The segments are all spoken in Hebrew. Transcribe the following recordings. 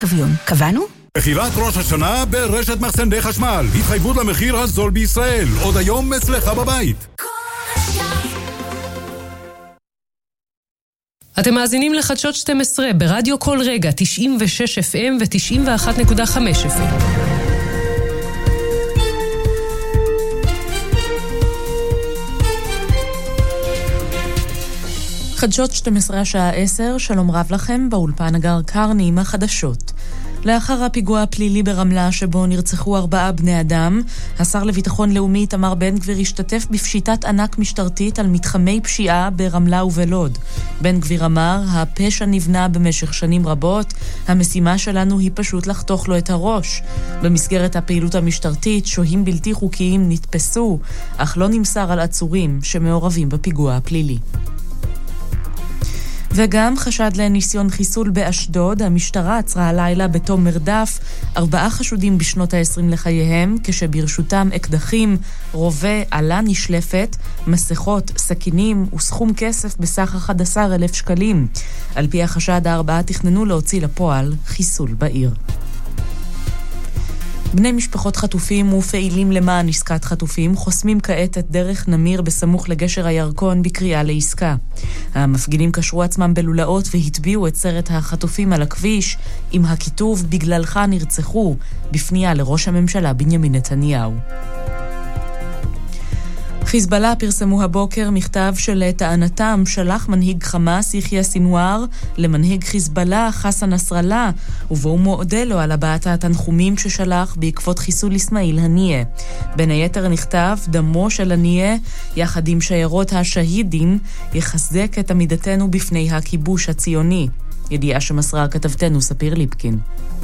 קוויון, קבענו? מכירת ראש השנה ברשת מחסני חשמל. התחייבות למחיר הזול בישראל. עוד היום אצלך בבית. אתם מאזינים לחדשות 12 ברדיו כל רגע, 96 FM ו-91.5 FM. חדשות 12 השעה 10, שלום רב לכם, באולפן הגר קרני עם החדשות. לאחר הפיגוע הפלילי ברמלה שבו נרצחו 4 בני אדם, השר לביטחון לאומי איתמר בן גביר השתתף בפשיטת ענק משטרתית על מתחמי פשיעה ברמלה ובלוד. בן גביר אמר, הפשע נבנה במשך שנים רבות, המשימה שלנו היא פשוט לחתוך לו את הראש. במסגרת הפעילות המשטרתית, שוהים בלתי חוקיים נתפסו, אך לא נמסר על עצורים שמעורבים בפיגוע הפלילי. וגם חשד לניסיון חיסול באשדוד, המשטרה עצרה הלילה בתום מרדף 4 חשודים בשנות ה-20 לחייהם, כשברשותם אקדחים, רובה, עלה נשלפת, מסכות, סכינים וסכום כסף בסך 11,000 שקלים. על פי החשד, 4 תכננו להוציא לפועל חיסול בעיר. בני משפחות חטופים ופעילים למען עסקת חטופים חוסמים כעת את דרך נמיר בסמוך לגשר הירקון בקריאה לעסקה. המפגינים קשרו עצמם בלולאות והטביעו את סרט החטופים על הכביש עם הכיתוב בגללך נרצחו, בפנייה לראש הממשלה בנימין נתניהו. חיזבאללה פרסמו הבוקר מכתב שלטענתם שלח מנהיג חמאס יחיא סינואר למנהיג חיזבאללה חסן נסראללה, ובו הוא מודה לו על הבעת התנחומים ששלח בעקבות חיסול אסמאעיל הנייה. בין היתר נכתב, דמו של הנייה יחד עם שיירות השהידים יחזק את עמידתנו בפני הכיבוש הציוני. ידיעה שמסרה כתבתנו ספיר ליפקין.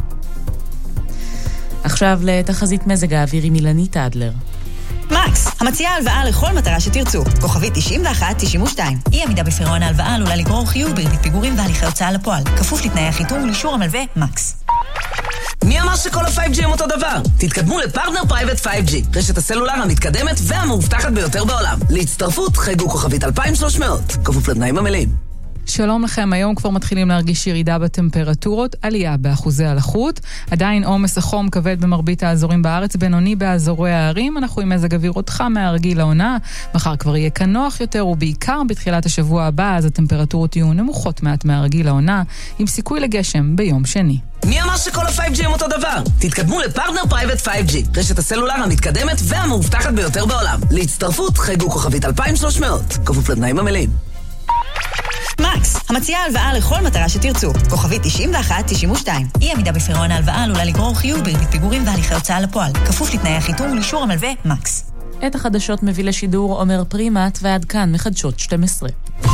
עכשיו לתחזית מזג האוויר עם אילנית אדלר. מקס, המציעה הלוואה לכל מטרה שתרצו. כוכבית 91-92. אי עמידה בפירעון ההלוואה עלולה לגרור חיוב בריבית פיגורים והליכי הוצאה לפועל. כפוף לתנאי החיתום ולאישור המלווה מקס. מי אמר שכל ה-5G הם אותו דבר? תתקדמו לפרטנר פרייבט 5G, רשת הסלולר המתקדמת והמאובטחת ביותר בעולם. להצטרפות חייגו כוכבית 2300. כפוף לתנאים המלאים. שלום לכם, היום כבר מתחילים להרגיש ירידה בטמפרטורות, עלייה באחוזי הלחות, עדיין עומס החום כבד במרבית האזורים בארץ, בינוני באזורי הערים, אנחנו עם מזג אוויר עוד חם מהרגיל לעונה, מחר כבר יהיה כאן נוח יותר, ובעיקר בתחילת השבוע הבא, אז הטמפרטורות יהיו נמוכות מעט מהרגיל לעונה, עם סיכוי לגשם ביום שני. מי אמר שכל ה-5G הם אותו דבר? תתקדמו לפרטנר פרייבט 5G, רשת הסלולר המתקדמת והמאובטחת ביותר בעולם. להצטרפות חייגו כוכבית 2300, כפוף לתנאים המלאים. מקס, המציעה הלוואה לכל מטרה שתרצו. כוכבית 91-92. אי עמידה בפירעון ההלוואה עלולה לגרור חיוב בריבית פיגורים והליכי הוצאה לפועל. כפוף לתנאי החיתום ולאישור המלווה מקס. את החדשות מביא לשידור עומר פרימט, ועד כאן מחדשות 12.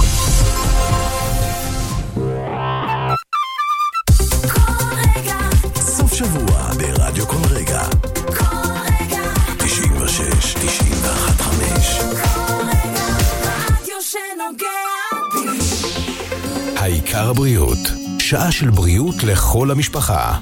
סוף שבוע ברדיו כל רגע. 96, 91, 5. העיקר הבריאות, שעה של בריאות לכל המשפחה.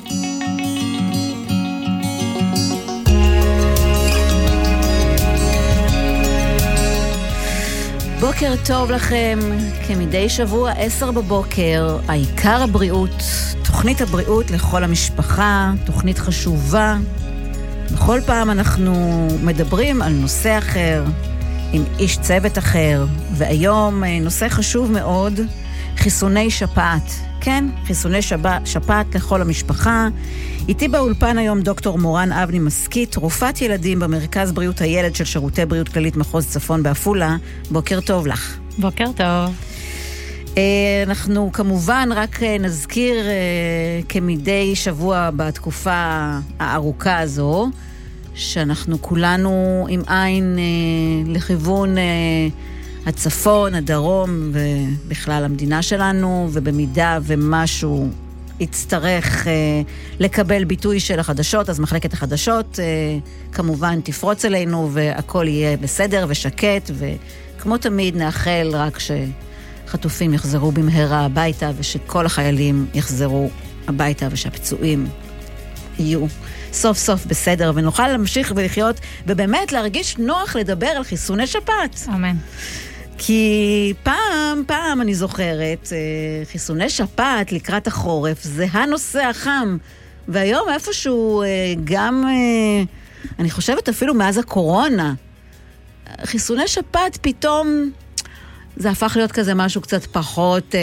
בוקר טוב לכם, כמדי שבוע 10 בבוקר, העיקר הבריאות, תוכנית הבריאות לכל המשפחה, תוכנית חשובה. בכל פעם אנחנו מדברים על נושא אחר, עם איש צוות אחר, והיום נושא חשוב מאוד, חיסוני שפעת. כן, חיסוני שפעת לכל המשפחה. איתי באולפן היום דוקטור מורן אבני מסקית, רופאת ילדים במרכז בריאות הילד של שירותי בריאות כללית מחוז צפון באפולה. בוקר טוב לך. בוקר טוב. אנחנו כמובן רק נזכיר כמדי שבוע בתקופה הארוכה הזו, שאנחנו כולנו עם עין לכיוון הצפון, הדרום ובכלל המדינה שלנו, ובמידה ומשהו יצטרך לקבל ביטוי של החדשות, אז מחלקת החדשות כמובן תפרוץ אלינו והכל יהיה בסדר ושקט, וכמו תמיד נאחל רק שחטופים יחזרו במהרה הביתה ושכל החיילים יחזרו הביתה ושהפצועים יהיו סוף סוף בסדר ונוכל להמשיך ולחיות ובאמת להרגיש נוח לדבר על חיסוני שפעת. אמן. כי פעם אני זוכרת, חיסוני שפעת לקראת החורף, זה הנושא החם. והיום איפשהו גם, אני חושבת אפילו מאז הקורונה, חיסוני שפעת פתאום, זה הפך להיות כזה משהו קצת פחות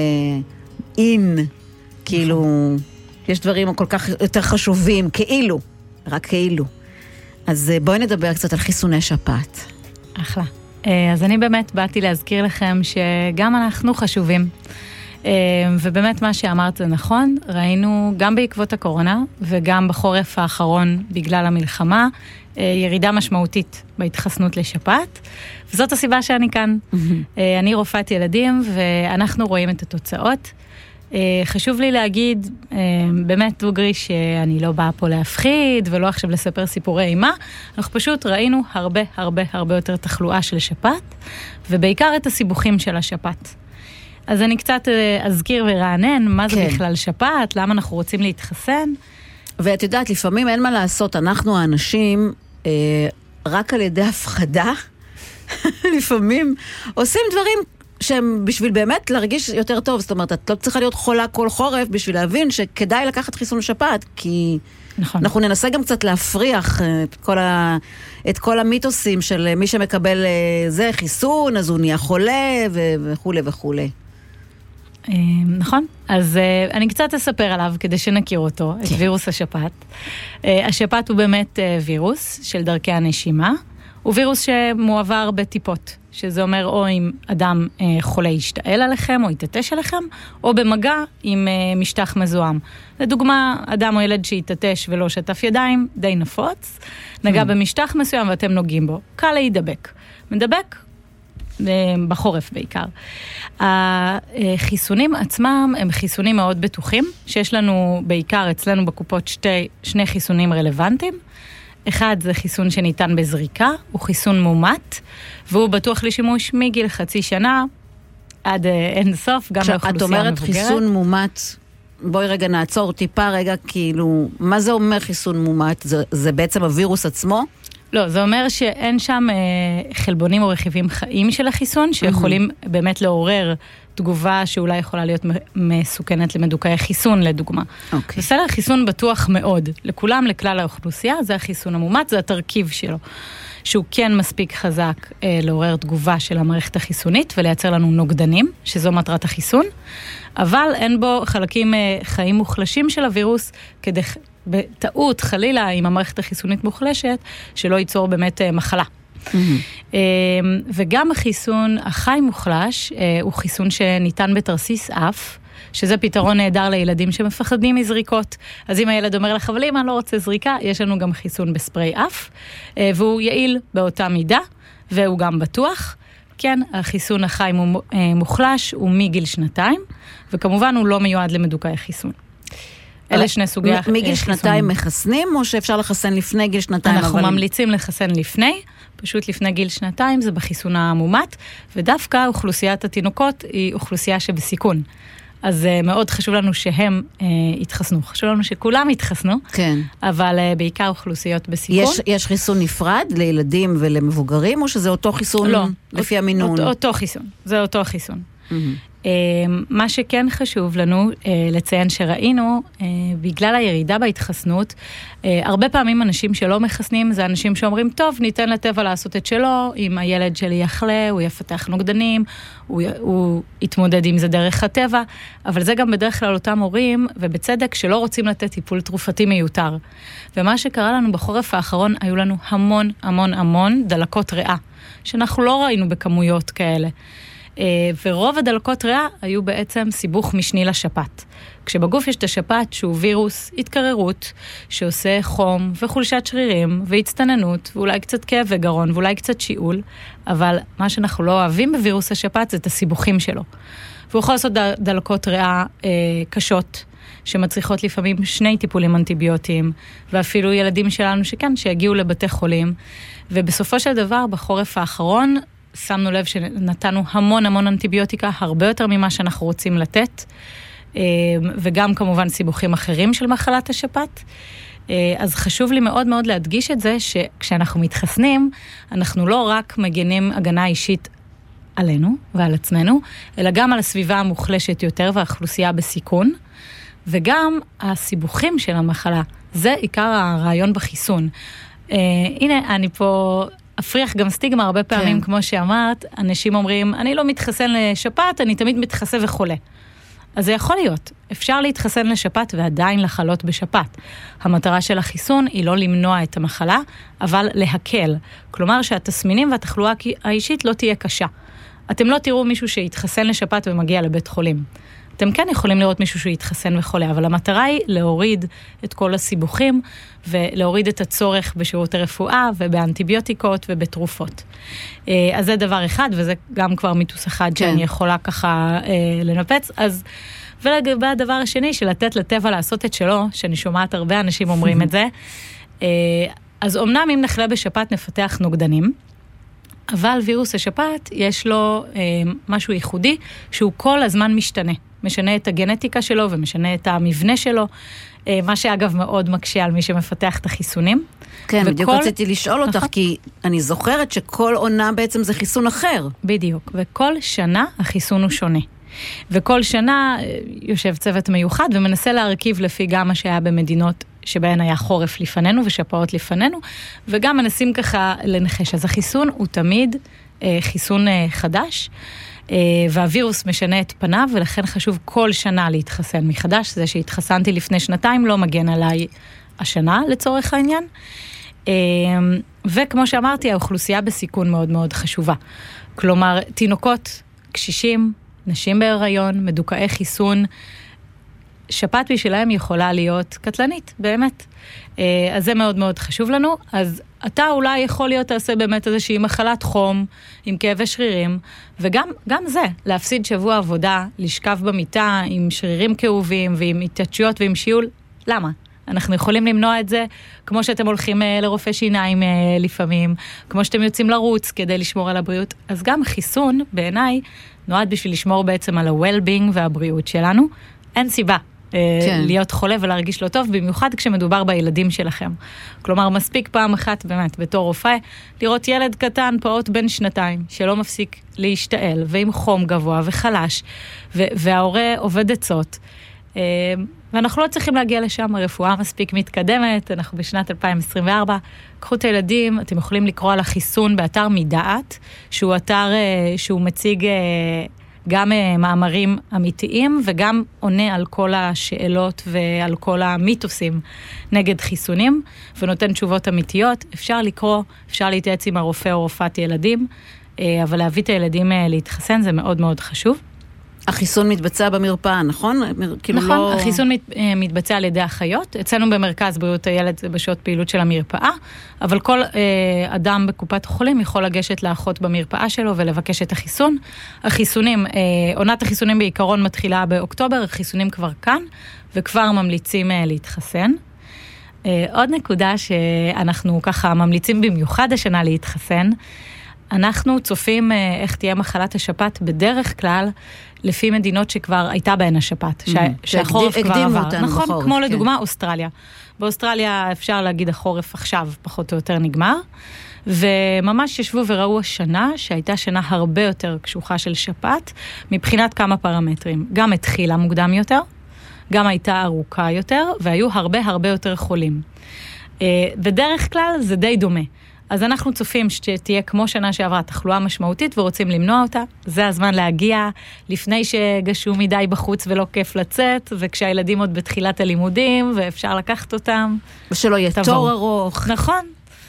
אין, כאילו, יש דברים כל כך יותר חשובים, כאילו, רק כאילו. אז בואי נדבר קצת על חיסוני שפעת. אחלה. אז אני באמת באתי להזכיר לכם שגם אנחנו חשובים. ובאמת מה שאמרת זה נכון, ראינו גם בעקבות הקורונה וגם בחורף האחרון בגלל המלחמה, ירידה משמעותית בהתחסנות לשפעת, וזאת הסיבה שאני כאן. אני רופאת ילדים ואנחנו רואים את התוצאות. חשוב לי להגיד, באמת דוגרי, שאני לא באה פה להפחיד ולא עכשיו לספר סיפורי אימה, אנחנו פשוט ראינו הרבה יותר תחלואה של שפעת, ובעיקר את הסיבוכים של השפעת. אז אני קצת אזכיר ורענן מה זה בכלל שפעת, למה אנחנו רוצים להתחסן. ואת יודעת, לפעמים אין מה לעשות, אנחנו האנשים, רק על ידי הפחדה, לפעמים עושים דברים שהם בשביל באמת להרגיש יותר טוב. זאת אומרת, את לא צריכה להיות חולה כל חורף בשביל להבין שכדאי לקחת חיסון שפעת, כי נכון. אנחנו ננסה גם קצת להפריח את כל המיתוסים של מי שמקבל זה חיסון, אז הוא נהיה חולה וכו' וכו'. נכון, אז אני קצת אספר עליו כדי שנכיר אותו, את וירוס השפעת. השפעת הוא באמת וירוס של דרכי הנשימה, הוא וירוס שמועבר בטיפות, שזה אומר או אם אדם חולה ישתעל עליכם או יתתש עליכם, או במגע עם משטח מזוהם. לדוגמה, אדם או ילד שיתתש ולא שטף ידיים, די נפוץ, נגע במשטח מסוים ואתם נוגעים בו, קל להידבק. מדבק בחורף בעיקר. החיסונים עצמם הם חיסונים מאוד בטוחים, שיש לנו בעיקר אצלנו בקופות שני חיסונים רלוונטיים. אחד זה חיסון שניתן בזריקה, הוא חיסון מומת, והוא בטוח לשימוש מגיל חצי שנה עד אין סוף, גם לאוכלוסייה מבוגרת. את אומרת חיסון מומת, בואי רגע נעצור טיפה רגע, כאילו, מה זה אומר חיסון מומת? זה בעצם הווירוס עצמו? לא, זה אומר שאין שם חלבונים או רכיבים חיים של החיסון, שיכולים באמת לעורר תגובה שאולי יכולה להיות מסוכנת למדוכאי חיסון, לדוגמה. בסדר, חיסון בטוח מאוד. לכולם, לכלל האוכלוסייה, זה החיסון המומת, זה התרכיב שלו. שהוא כן מספיק חזק לעורר תגובה של המערכת החיסונית, ולייצר לנו נוגדנים, שזו מטרת החיסון, אבל אין בו חלקים חיים מוחלשים של הווירוס, כדי בטעות, חלילה, עם המערכת החיסונית מוחלשת, שלא ייצור באמת מחלה. וגם החיסון החי מוחלש, הוא חיסון שניתן בתרסיס אף, שזה פתרון נהדר לילדים שמפחדים מזריקות. אז אם הילד אומר לך, אבל אם אני לא רוצה זריקה, יש לנו גם חיסון בספרי אף, והוא יעיל באותה מידה, והוא גם בטוח. כן, החיסון החי מוחלש הוא מגיל 2, וכמובן הוא לא מיועד למדוכאי חיסון. אלה שני סוגי חיסון. מגיל 2 מחסנים, או שאפשר לחסן לפני גיל 2? אנחנו ממליצים לחסן לפני, פשוט לפני גיל 2, זה בחיסון המומת, ודווקא אוכלוסיית התינוקות היא אוכלוסייה שבסיכון. אז מאוד חשוב לנו שהם יתחסנו. חשוב לנו שכולם יתחסנו, כן. אבל בעיקר אוכלוסיות בסיכון. יש חיסון נפרד לילדים ולמבוגרים, או שזה אותו חיסון לא, לפי המינון? אותו חיסון, זה אותו חיסון. מה שכן חשוב לנו לציין שראינו, בגלל הירידה בהתחסנות, הרבה פעמים אנשים שלא מחסנים, זה אנשים שאומרים, טוב, ניתן לטבע לעשות את שלו, אם הילד שלי יחלה, הוא יפתח נוגדנים, הוא יתמודד עם זה דרך הטבע, אבל זה גם בדרך כלל אותם הורים, ובצדק שלא רוצים לתת טיפול תרופתי מיותר. ומה שקרה לנו בחורף האחרון, היו לנו המון דלקות ריאה, שאנחנו לא ראינו בכמויות כאלה. ורוב הדלקות ריאה היו בעצם סיבוך משני לשפעת. כשבגוף יש את השפעת שהוא וירוס התקררות, שעושה חום וחולשת שרירים והצטננות, ואולי קצת כאב וגרון, ואולי קצת שיעול, אבל מה שאנחנו לא אוהבים בווירוס השפעת זה את הסיבוכים שלו. והוא יכול לעשות דלקות ריאה קשות, שמצריכות לפעמים 2 טיפולים אנטיביוטיים, ואפילו ילדים שלנו שכן, שהגיעו לבתי חולים. ובסופו של דבר, בחורף האחרון, שמנו לב שנתנו המון אנטיביוטיקה, הרבה יותר ממה שאנחנו רוצים לתת, וגם כמובן סיבוכים אחרים של מחלת השפעת. אז חשוב לי מאוד להדגיש את זה, שכשאנחנו מתחסנים, אנחנו לא רק מגנים הגנה אישית עלינו ועל עצמנו, אלא גם על הסביבה המוחלשת יותר והאוכלוסייה בסיכון, וגם הסיבוכים של המחלה. זה עיקר הרעיון בחיסון. הנה, אני פה אפריח גם סטיגמה הרבה פעמים, כמו שאמרת, אנשים אומרים, אני לא מתחסן לשפעת, אני תמיד מתחסה וחולה. אז זה יכול להיות. אפשר להתחסן לשפעת ועדיין לחלות בשפעת. המטרה של החיסון היא לא למנוע את המחלה, אבל להקל. כלומר שהתסמינים והתחלואה האישית לא תהיה קשה. אתם לא תראו מישהו שיתחסן לשפעת ומגיע לבית חולים. אתם כן יכולים לראות מישהו שיתחסן וחולה, אבל המטרה היא להוריד את כל הסיבוכים, ולהוריד את הצורך בשירות הרפואה, ובאנטיביוטיקות ובתרופות. אז זה דבר אחד, וזה גם כבר מיתוס אחד שאני יכולה ככה לנפץ. ולגבי הדבר השני, של לתת לטבע לעשות את שלו, שאני שומעת הרבה אנשים אומרים את זה, אז אומנם אם נחלה בשפעת נפתח נוגדנים, אבל וירוס השפעת יש לו משהו ייחודי, שהוא כל הזמן משתנה. משנה את הגנטיקה שלו ומשנה את המבנה שלו, מה שאגב מאוד מקשה על מי שמפתח את החיסונים. כן, בדיוק רציתי לשאול אותך, כי אני זוכרת שכל עונה בעצם זה חיסון אחר. בדיוק, וכל שנה החיסון הוא שונה. וכל שנה יושב צוות מיוחד ומנסה להרכיב לפי גם מה שהיה במדינות שבהן היה חורף לפנינו ושפעות לפנינו, וגם מנסים ככה לנחש. אז החיסון הוא תמיד חיסון חדש, והווירוס משנה את פניו, ולכן חשוב כל שנה להתחסן מחדש. זה שהתחסנתי לפני שנתיים לא מגן עליי השנה לצורך העניין. וכמו שאמרתי, האוכלוסייה בסיכון מאוד מאוד חשובה. כלומר, תינוקות, קשישים, נשים בהיריון, מדוכאי חיסון, שפעת בשבילהם יכולה להיות קטלנית, באמת. אז זה מאוד מאוד חשוב לנו. אז אתה אולי יכול להיות תעשה באמת איזושהי מחלת חום, עם כאבי שרירים, וגם זה, להפסיד שבוע עבודה, לשכב במיטה עם שרירים כאובים, ועם התייתשויות ועם שיעול. למה? אנחנו יכולים למנוע את זה, כמו שאתם הולכים לרופא שיניים לפעמים, כמו שאתם יוצאים לרוץ כדי לשמור על הבריאות. אז גם חיסון, בעיניי, נועד בשביל לשמור בעצם על ה-well-being והבריאות שלנו. אין סיבה להיות חולה ולהרגיש לא טוב, במיוחד כשמדובר בילדים שלכם. כלומר, מספיק פעם אחת, באמת, בתור רופא, לראות ילד קטן, פעוט בן 2, שלא מפסיק להשתעל, ועם חום גבוה וחלש, וההורה עובד עצות. ואנחנו לא צריכים להגיע לשם, הרפואה מספיק מתקדמת, אנחנו בשנת 2024, קחו את הילדים, אתם יכולים לקרוא על החיסון באתר מדעת, שהוא אתר שהוא מציג גם מאמרים אמיתיים, וגם עונה על כל השאלות ועל כל המיתוסים נגד חיסונים, ונותן תשובות אמיתיות. אפשר לקרוא, אפשר להתייעץ עם הרופא או רופאת ילדים, אבל להביא את הילדים להתחסן זה מאוד מאוד חשוב. החיסון מתבצע במרפאה, נכון? נכון, החיסון מתבצע על ידי אחיות. אצלנו במרכז בריאות הילד זה בשעות פעילות של המרפאה, אבל כל אדם בקופת החולים יכול לגשת לאחות במרפאה שלו ולבקש את החיסון. החיסונים, עונת החיסונים בעיקרון מתחילה באוקטובר, החיסונים כבר כאן, וכבר ממליצים להתחסן. עוד נקודה שאנחנו ככה ממליצים במיוחד השנה להתחסן, אנחנו צופים איך תהיה מחלת השפעת בדרך כלל, לפי מדינות שכבר הייתה בהן השפעת, שהחורף כבר עבר. נכון, כמו לדוגמה אוסטרליה. באוסטרליה אפשר להגיד החורף עכשיו פחות או יותר נגמר, וממש ישבו וראו השנה, שהייתה שנה הרבה יותר קשוחה של שפעת, מבחינת כמה פרמטרים. גם התחילה מוקדם יותר, גם הייתה ארוכה יותר, והיו הרבה יותר חולים. בדרך כלל זה די דומה. אז אנחנו צופים שתהיה כמו שנה שעברה תחלואה משמעותית ורוצים למנוע אותה. זה הזמן להגיע לפני שגשו מדי בחוץ ולא כיף לצאת, וכשהילדים עוד בתחילת הלימודים ואפשר לקחת אותם. ושלא יהיה תור ארוך. נכון.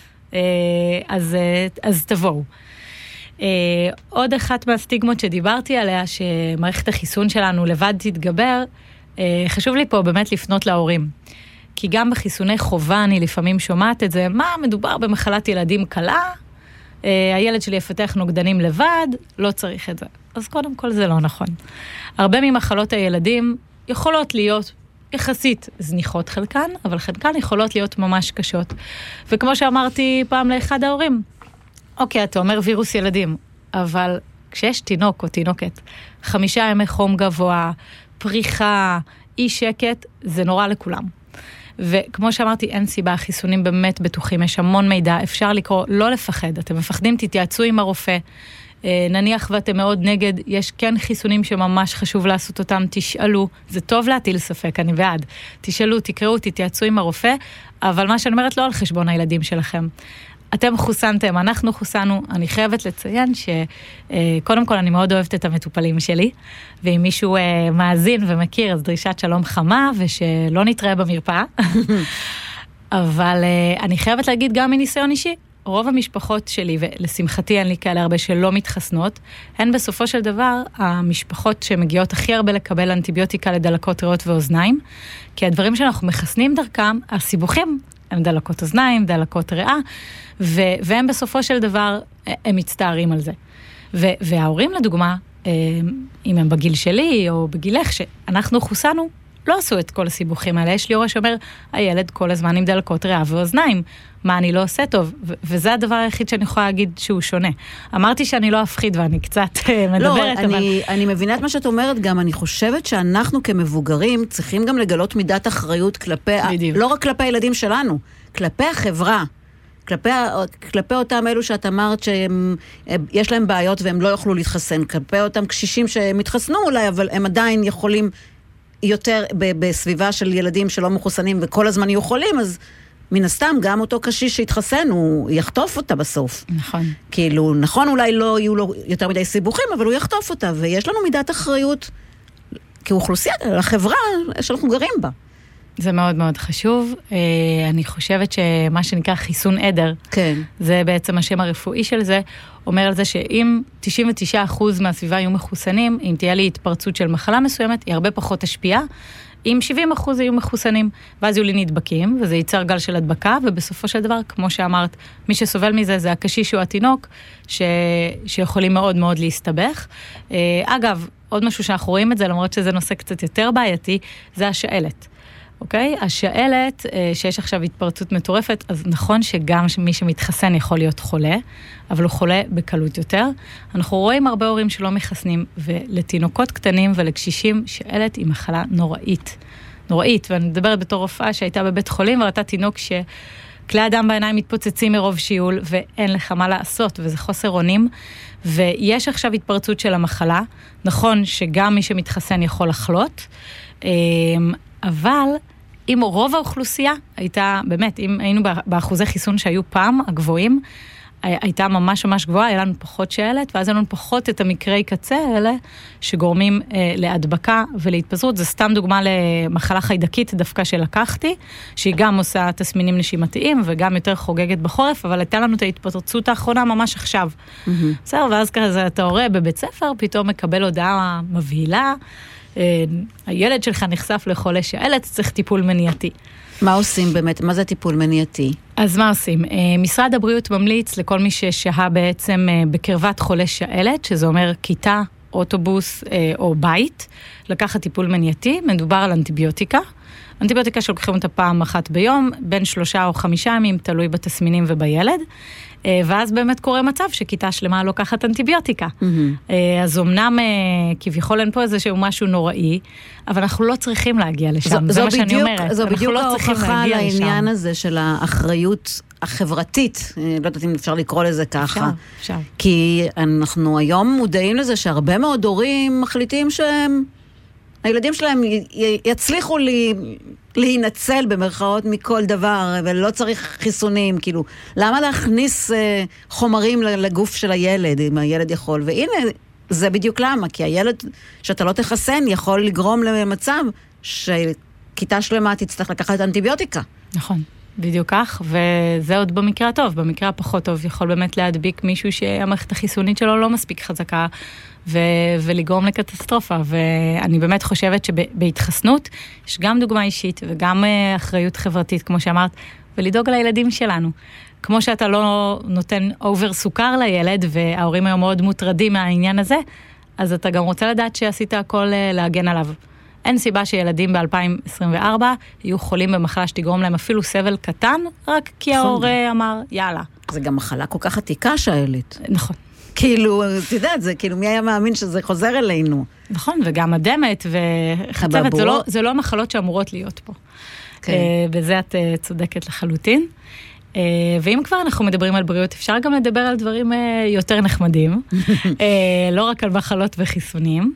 אז תבואו. עוד אחת מהסטיגמות שדיברתי עליה, שמערכת החיסון שלנו לבד תתגבר, חשוב לי פה באמת לפנות להורים. כי גם בחיסוני חובה אני לפעמים שומעת את זה, מה מדובר במחלת ילדים קלה, הילד שלי יפתח נוגדנים לבד, לא צריך את זה. אז קודם כל זה לא נכון. הרבה ממחלות הילדים יכולות להיות יחסית זניחות חלקן, אבל חלקן יכולות להיות ממש קשות. וכמו שאמרתי פעם לאחד ההורים, אוקיי, אתה אומר וירוס ילדים, אבל כשיש תינוק או תינוקת, 5 ימי חום גבוה, פריחה, אי שקט, זה נורא לכולם. וכמו שאמרתי, אין סיבה, החיסונים באמת בטוחים, יש המון מידע, אפשר לקרוא, לא לפחד, אתם מפחדים, תתייעצו עם הרופא, נניח ואתם מאוד נגד, יש כן חיסונים שממש חשוב לעשות אותם, תשאלו, זה טוב להטיל ספק, אני בעד. תשאלו, תקראו, תתייעצו עם הרופא, אבל מה שאני אומרת לא על חשבון הילדים שלכם. אתם חוסנתם, אנחנו חוסנו, אני חייבת לציין שקודם כל אני מאוד אוהבת את המטופלים שלי, ואם מישהו מאזין ומכיר, אז דרישת שלום חמה, ושלא נתראה במרפאה. אבל אני חייבת להגיד גם מניסיון אישי, רוב המשפחות שלי, ולשמחתי אין לי כאלה הרבה שלא מתחסנות, הן בסופו של דבר המשפחות שמגיעות הכי הרבה לקבל אנטיביוטיקה לדלקות ריאות ואוזניים, כי הדברים שאנחנו מחסנים דרכם, הסיבוכים הם דלקות אוזניים, דלקות ריאה, והם בסופו של דבר, הם מצטערים על זה. וההורים לדוגמה, אם הם בגיל שלי או בגילך שאנחנו חוסנו, לא עשו את כל הסיבוכים האלה. יש לי הורה שאומר, הילד כל הזמן עם דלקות ריאה ואוזניים, מה אני לא עושה טוב? וזה הדבר היחיד שאני יכולה להגיד שהוא שונה. אמרתי שאני לא אפחיד ואני קצת מדברת, אבל... אני מבינה את מה שאת אומרת, גם אני חושבת שאנחנו כמבוגרים צריכים גם לגלות מידת אחריות כלפי, לא רק כלפי הילדים שלנו, כלפי החברה. כלפי אותם אלו שאת אמרת שיש להם בעיות והם לא יוכלו להתחסן, כלפי אותם קשישים שמתחסנו אולי, אבל הם עדיין יכולים יותר בסביבה של ילדים שלא מחוסנים וכל הזמן יהיו חולים, אז מן הסתם גם אותו קשיש שהתחסן, הוא יחטוף אותה בסוף. נכון. כאילו, נכון אולי לא יהיו לו יותר מדי סיבוכים, אבל הוא יחטוף אותה, ויש לנו מידת אחריות כאוכלוסייה, לחברה שאנחנו גרים בה. זה מאוד מאוד חשוב. אני חושבת שמה שנקרא חיסון עדר, כן. זה בעצם השם הרפואי של זה, אומר על זה שאם 99% מהסביבה יהיו מחוסנים, אם תהיה לי התפרצות של מחלה מסוימת, היא הרבה פחות תשפיע, אם 70% יהיו מחוסנים, ואז יהיו לי נדבקים, וזה ייצר גל של הדבקה, ובסופו של דבר, כמו שאמרת, מי שסובל מזה זה הקשיש או התינוק, שיכולים מאוד מאוד להסתבך. אגב, עוד משהו שאנחנו רואים את זה, למרות שזה נושא קצת יותר בעייתי, זה השאלת. אוקיי? השאלת, שיש עכשיו התפרצות מטורפת, אז נכון שגם מי שמתחסן יכול להיות חולה, אבל הוא חולה בקלות יותר. אנחנו רואים הרבה הורים שלא מחסנים, ולתינוקות קטנים ולקשישים, שאלת היא מחלה נוראית. נוראית, ואני מדברת בתור רופאה שהייתה בבית חולים, וראתה תינוק שכלי הדם בעיניים מתפוצצים מרוב שיעול, ואין לך מה לעשות, וזה חוסר אונים, ויש עכשיו התפרצות של המחלה. נכון שגם מי שמתחסן יכול לחלות, אבל אם רוב האוכלוסייה הייתה, באמת, אם היינו באחוזי חיסון שהיו פעם, הגבוהים, הייתה ממש ממש גבוהה, היה לנו פחות שאלת, ואז היה לנו פחות את המקרי קצה האלה, שגורמים להדבקה ולהתפזרות. זה סתם דוגמה למחלה חיידקית דווקא שלקחתי, שהיא גם עושה תסמינים נשימתיים, וגם יותר חוגגת בחורף, אבל הייתה לנו את ההתפרצות האחרונה ממש עכשיו. בסדר, ואז כזה אתה הורה בבית ספר, פתאום מקבל הודעה מבהילה, הילד שלך נחשף לחולה שאלת, צריך טיפול מניעתי. מה עושים באמת? מה זה טיפול מניעתי? אז מה עושים? משרד הבריאות ממליץ לכל מי ששהה בעצם בקרבת חולה שאלת, שזה אומר כיתה, אוטובוס או בית, לקחת טיפול מניעתי. מדובר על אנטיביוטיקה. אנטיביוטיקה שלוקחים אותה פעם אחת ביום, בין 3 או 5 ימים, תלוי בתסמינים ובילד. ואז באמת קורה מצב שכיתה שלמה לוקחת אנטיביוטיקה. אז אמנם כביכול אין פה איזשהו משהו נוראי, אבל אנחנו לא צריכים להגיע לשם, זה מה שאני אומרת. זו בדיוק ההוכחה לעניין הזה של האחריות החברתית, לא יודעת אם אפשר לקרוא לזה ככה. אפשר. כי אנחנו היום מודעים לזה שהרבה מאוד הורים מחליטים שהם, הילדים שלהם יצליחו להינצל במרכאות מכל דבר, ולא צריך חיסונים, כאילו, למה להכניס חומרים לגוף של הילד, אם הילד יכול? והנה, זה בדיוק למה, כי הילד שאתה לא תחסן יכול לגרום למצב שכיתה שלמה תצטרך לקחת אנטיביוטיקה. נכון. בדיוק כך, וזה עוד במקרה הטוב. במקרה הפחות טוב יכול באמת להדביק מישהו שהמערכת החיסונית שלו לא מספיק חזקה, ולגרום לקטסטרופה. ואני באמת חושבת שבהתחסנות יש גם דוגמה אישית וגם אחריות חברתית, כמו שאמרת, ולדאוג לילדים שלנו. כמו שאתה לא נותן אובר סוכר לילד, וההורים היום מאוד מוטרדים מהעניין הזה, אז אתה גם רוצה לדעת שעשית הכל להגן עליו. אין סיבה שילדים ב-2024 יהיו חולים במחלה שתגרום להם אפילו סבל קטן, רק כי ההורה אמר, יאללה. זה גם מחלה כל כך עתיקה שאלת. נכון. כאילו, אתה יודע, זה כאילו, מי היה מאמין שזה חוזר אלינו? נכון, וגם הדמת וחצבת, זה לא מחלות שאמורות להיות פה. בזה את צודקת לחלוטין. ואם כבר אנחנו מדברים על בריאות, אפשר גם לדבר על דברים יותר נחמדים, לא רק על מחלות וחיסונים.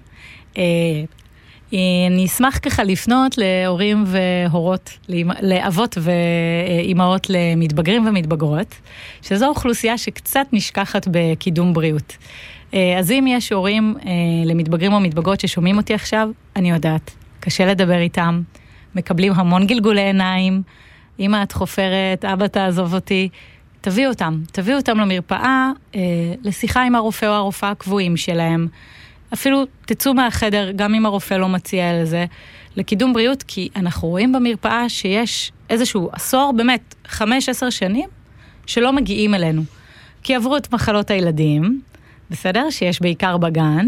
אני אשמח ככה לפנות להורים והורות, לאבות ואימהות למתבגרים ומתבגרות, שזו אוכלוסייה שקצת נשכחת בקידום בריאות. אז אם יש הורים למתבגרים או מתבגרות ששומעים אותי עכשיו, אני יודעת, קשה לדבר איתם, מקבלים המון גלגולי עיניים, אמא את חופרת, אבא תעזוב אותי, תביאו אותם למרפאה, לשיחה עם הרופא או הרופאה הקבועים שלהם, אפילו תצאו מהחדר, גם אם הרופא לא מציע לזה, לקידום בריאות, כי אנחנו רואים במרפאה שיש איזשהו עשור, באמת 5-10 שנים, שלא מגיעים אלינו. כי עברו את מחלות הילדים, בסדר? שיש בעיקר בגן,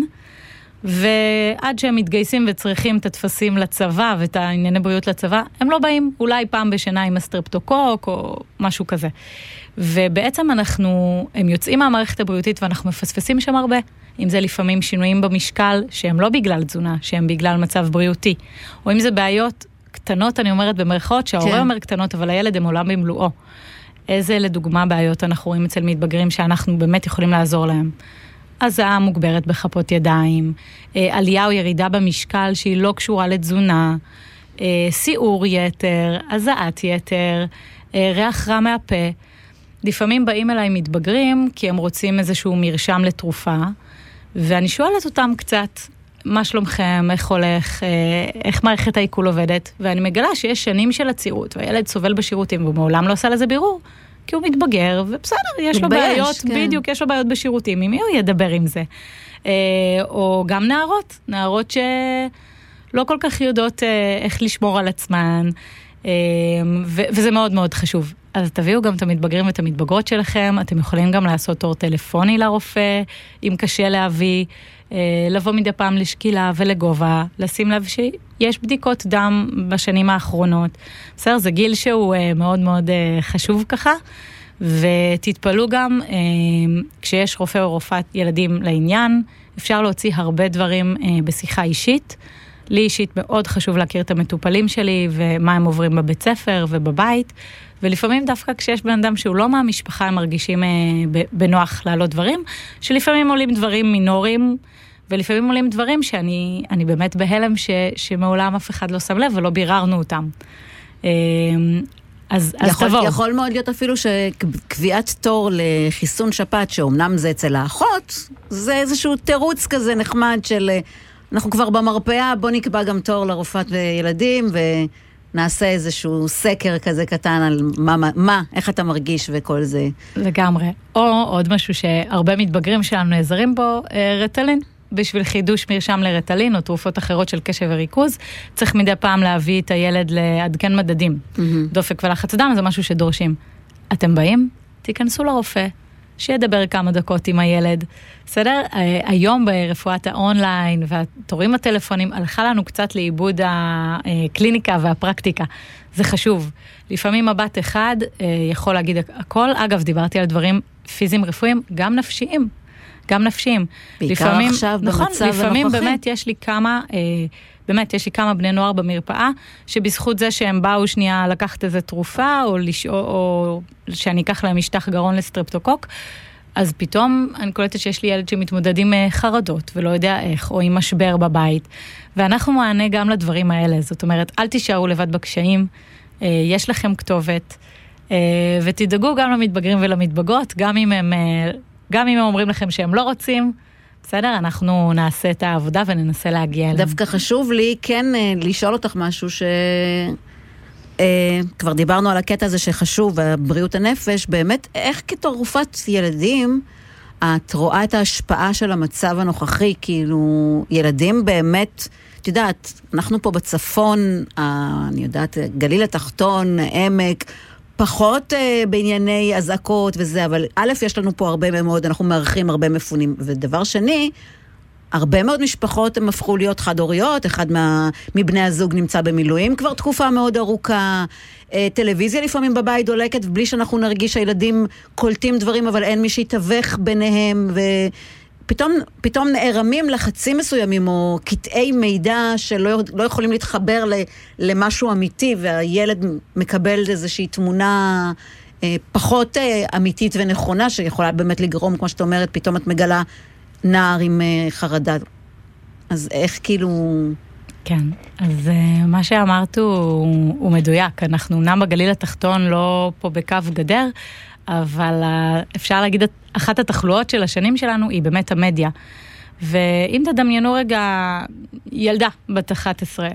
ועד שהם מתגייסים וצריכים את התפסים לצבא ואת הענייני בריאות לצבא, הם לא באים אולי פעם בשנה עם הסטרפטוקוק או משהו כזה. ובעצם הם יוצאים מהמערכת הבריאותית ואנחנו מפספסים שם הרבה. אם זה לפעמים שינויים במשקל שהם לא בגלל תזונה, שהם בגלל מצב בריאותי. או אם זה בעיות קטנות, אני אומרת במרכאות, שההורה אומר קטנות, אבל הילד הם עולם במלואו. איזה לדוגמה בעיות אנחנו רואים אצל מתבגרים שאנחנו באמת יכולים לעזור להם. הזעה מוגברת בחפות ידיים, עלייה או ירידה במשקל שהיא לא קשורה לתזונה, סיעור יתר, הזעת יתר, ריח רע מהפה. לפעמים באים אליי מתבגרים כי הם רוצים איזשהו מרשם לתרופה, ואני שואלת אותם קצת, מה שלומכם, איך הולך, איך מערכת העיכול עובדת, ואני מגלה שיש שנים של עצירות, והילד סובל בשירותים, ומעולם לא עשה לזה בירור, כי הוא מתבגר, ובסדר, יש לו בעיות, בדיוק, יש לו בעיות בשירותים, עם מי הוא ידבר עם זה? או גם נערות שלא כל כך יודעות איך לשמור על עצמן, וזה מאוד מאוד חשוב. אז תביאו גם את המתבגרים ואת המתבגרות שלכם, אתם יכולים גם לעשות תור טלפוני לרופא, אם קשה להביא, לבוא מדי פעם לשקילה ולגובה, לשים לב שיש בדיקות דם בשנים האחרונות. בסדר, זה גיל שהוא מאוד מאוד חשוב ככה, ותתפלו גם, כשיש רופא או רופאת ילדים לעניין, אפשר להוציא הרבה דברים בשיחה אישית. לי אישית מאוד חשוב להכיר את המטופלים שלי, ומה הם עוברים בבית ספר ובבית, ולפעמים דווקא כשיש בן אדם שהוא לא מהמשפחה, הם מרגישים בנוח לעלות דברים, שלפעמים עולים דברים מינוריים, ולפעמים עולים דברים שאני באמת בהלם שמעולם אף אחד לא שם לב, ולא ביררנו אותם. אז תבואו. יכול מאוד להיות אפילו שקביעת תור לחיסון שפעת, שאומנם זה אצל האחות, זה איזשהו תירוץ כזה נחמד של, אנחנו כבר במרפאה, בוא נקבע גם תור לרופאת ילדים, נעשה איזשהו סקר כזה קטן על איך אתה מרגיש וכל זה. לגמרי. או עוד משהו שהרבה מתבגרים שלנו נעזרים בו, רטלין. בשביל חידוש מרשם לרטלין או תרופות אחרות של קשב וריכוז, צריך מדי פעם להביא את הילד לעדכן מדדים. דופק ולחץ דם זה משהו שדורשים. אתם באים? תיכנסו לרופא, שידבר כמה דקות עם הילד. בסדר? היום ברפואת האונליין והתורים הטלפונים הלכה לנו קצת לאיבוד הקליניקה והפרקטיקה. זה חשוב. לפעמים מבט אחד יכול להגיד הכל. אגב, דיברתי על דברים פיזיים רפואיים, גם נפשיים. גם נפשיים. בעיקר עכשיו במצב הנוכחי. לפעמים באמת יש לי כמה בני נוער במרפאה, שבזכות זה שהם באו שנייה לקחת איזו תרופה, או שאני אקח להם משטח גרון לסטרפטוקוק, אז פתאום אני קולטת שיש לי ילד שמתמודד עם חרדות, ולא יודע איך, או עם משבר בבית, ואנחנו מענה גם לדברים האלה. זאת אומרת, אל תישארו לבד בקשיים, יש לכם כתובת, ותדאגו גם למתבגרים ולמתבגרות, גם אם הם אומרים לכם שהם לא רוצים, בסדר, אנחנו נעשה את העבודה וננסה להגיע אליהם. דווקא חשוב לי כן לשאול אותך משהו כבר דיברנו על הקטע הזה שחשוב, בריאות הנפש, באמת איך כתרופת ילדים את רואה את ההשפעה של המצב הנוכחי, כאילו ילדים באמת, את יודעת, אנחנו פה בצפון, אני יודעת, גליל התחתון, עמק, פחות בענייני הזעקות וזה, אבל א', יש לנו פה הרבה מאוד, אנחנו מערכים הרבה מפונים, ודבר שני, הרבה מאוד משפחות הם הפכו להיות חד-הוריות, אחד מבני הזוג נמצא במילואים כבר תקופה מאוד ארוכה, טלוויזיה לפעמים בבית דולקת, ובלי שאנחנו נרגיש שהילדים קולטים דברים, אבל אין מי שיתווך ביניהם, ופתאום נערמים לחצים מסוימים, או קטעי מידע שלא יכולים להתחבר למשהו אמיתי, והילד מקבל איזושהי תמונה פחות אמיתית ונכונה, שיכולה באמת לגרום, כמו שאתה אומרת, פתאום את מגלה נער עם חרדה. אז איך כאילו... כן, אז מה שאמרת הוא מדויק. אנחנו אמנם בגליל התחתון, לא פה בקו גדר, אבל אפשר להגיד, אחת התחלואות של השנים שלנו היא באמת המדיה. ואם תדמיינו רגע ילדה בת 11,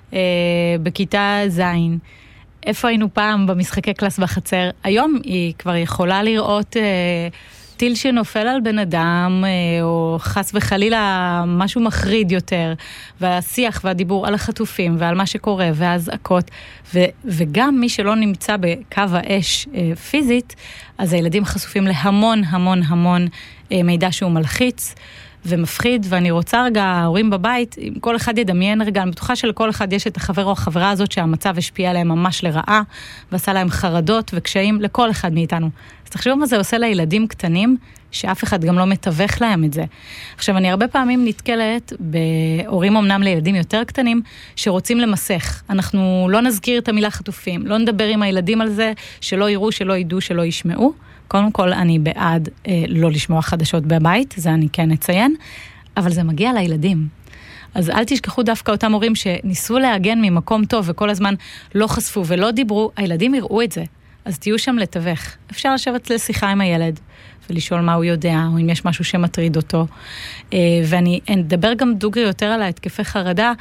בכיתה זין, איפה היינו פעם במשחקי קלאס בחצר? היום היא כבר יכולה לראות טיל שנופל על בן אדם, או חס וחלילה משהו מחריד יותר, והשיח והדיבור על החטופים ועל מה שקורה והזעקות, וגם מי שלא נמצא בקו האש פיזית, אז הילדים חשופים להמון המון המון מידע שהוא מלחיץ ומפחיד, ואני רוצה רגע, ההורים בבית, אם כל אחד ידמיין רגע, אני בטוחה שלכל אחד יש את החבר או החברה הזאת שהמצב השפיע עליהם ממש לרעה, ועשה להם חרדות וקשיים לכל אחד מאיתנו. אז תחשבו מה זה עושה לילדים קטנים, שאף אחד גם לא מתווך להם את זה. עכשיו, אני הרבה פעמים נתקלת בהורים אמנם לילדים יותר קטנים, שרוצים למסך. אנחנו לא נזכיר את המילה חטופים, לא נדבר עם הילדים על זה, שלא יראו, שלא ידעו, שלא ישמעו. קודם כל, אני בעד לא לשמוע חדשות בבית, זה אני כן אציין, אבל זה מגיע לילדים. אז אל תשכחו דווקא אותם הורים שניסו להגן ממקום טוב, וכל הזמן לא חשפו ולא דיברו, הילדים יראו את זה. אז תהיו שם לתווך. אפשר לשבת לשיחה עם הילד, ולשאול מה הוא יודע, או אם יש משהו שמטריד אותו. ואני אדבר גם דוגרי יותר על ההתקפי חרדה.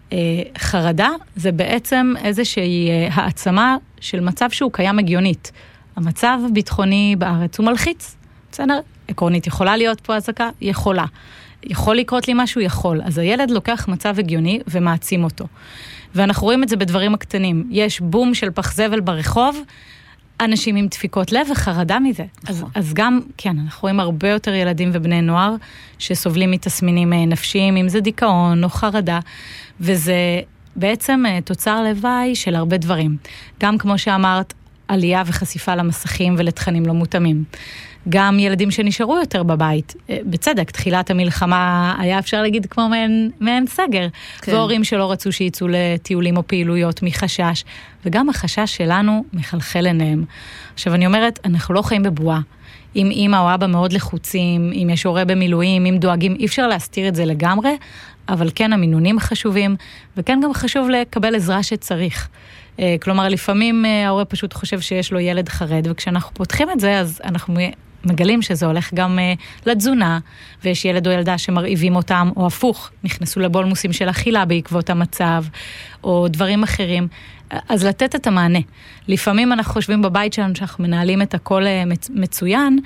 חרדה זה בעצם איזושהי העצמה של מצב שהוא קיים הגיונית. המצב הביטחוני בארץ הוא מלחיץ. בסדר? עקרונית יכולה להיות פה הזקה? יכולה. יכול לקרות לי משהו? יכול. אז הילד לוקח מצב הגיוני ומעצים אותו. ואנחנו רואים את זה בדברים הקטנים. יש בום של פח זבל ברחוב, אנשים עם דפיקות לב וחרדה מזה. אז גם, כן, אנחנו רואים הרבה יותר ילדים ובני נוער שסובלים מתסמינים נפשיים, אם זה דיכאון או חרדה, וזה בעצם תוצר לוואי של הרבה דברים. גם כמו שאמרת, עלייה וחשיפה למסכים ולתכנים לא מותאמים. גם ילדים שנשארו יותר בבית, בצדק, תחילת המלחמה היה אפשר להגיד כמו מעין סגר, כן. והורים שלא רצו שיצאו לטיולים או פעילויות מחשש, וגם החשש שלנו מחלחל עיניהם. עכשיו אני אומרת, אנחנו לא חיים בבועה. אם אמא או אבא מאוד לחוצים, אם יש הורה במילואים, אם דואגים, אי אפשר להסתיר את זה לגמרי, אבל כן המינונים חשובים, וכן גם חשוב לקבל עזרה שצריך. כלומר, לפעמים ההורה פשוט חושב שיש לו ילד חרד, וכשאנחנו פותחים את זה, אז אנחנו מגלים שזה הולך גם לתזונה, ויש ילד או ילדה שמרעיבים אותם, או הפוך, נכנסו לבולמוסים של אכילה בעקבות המצב, או דברים אחרים. אז לתת את המענה. לפעמים אנחנו חושבים בבית שלנו שאנחנו מנהלים את הכל מצוין,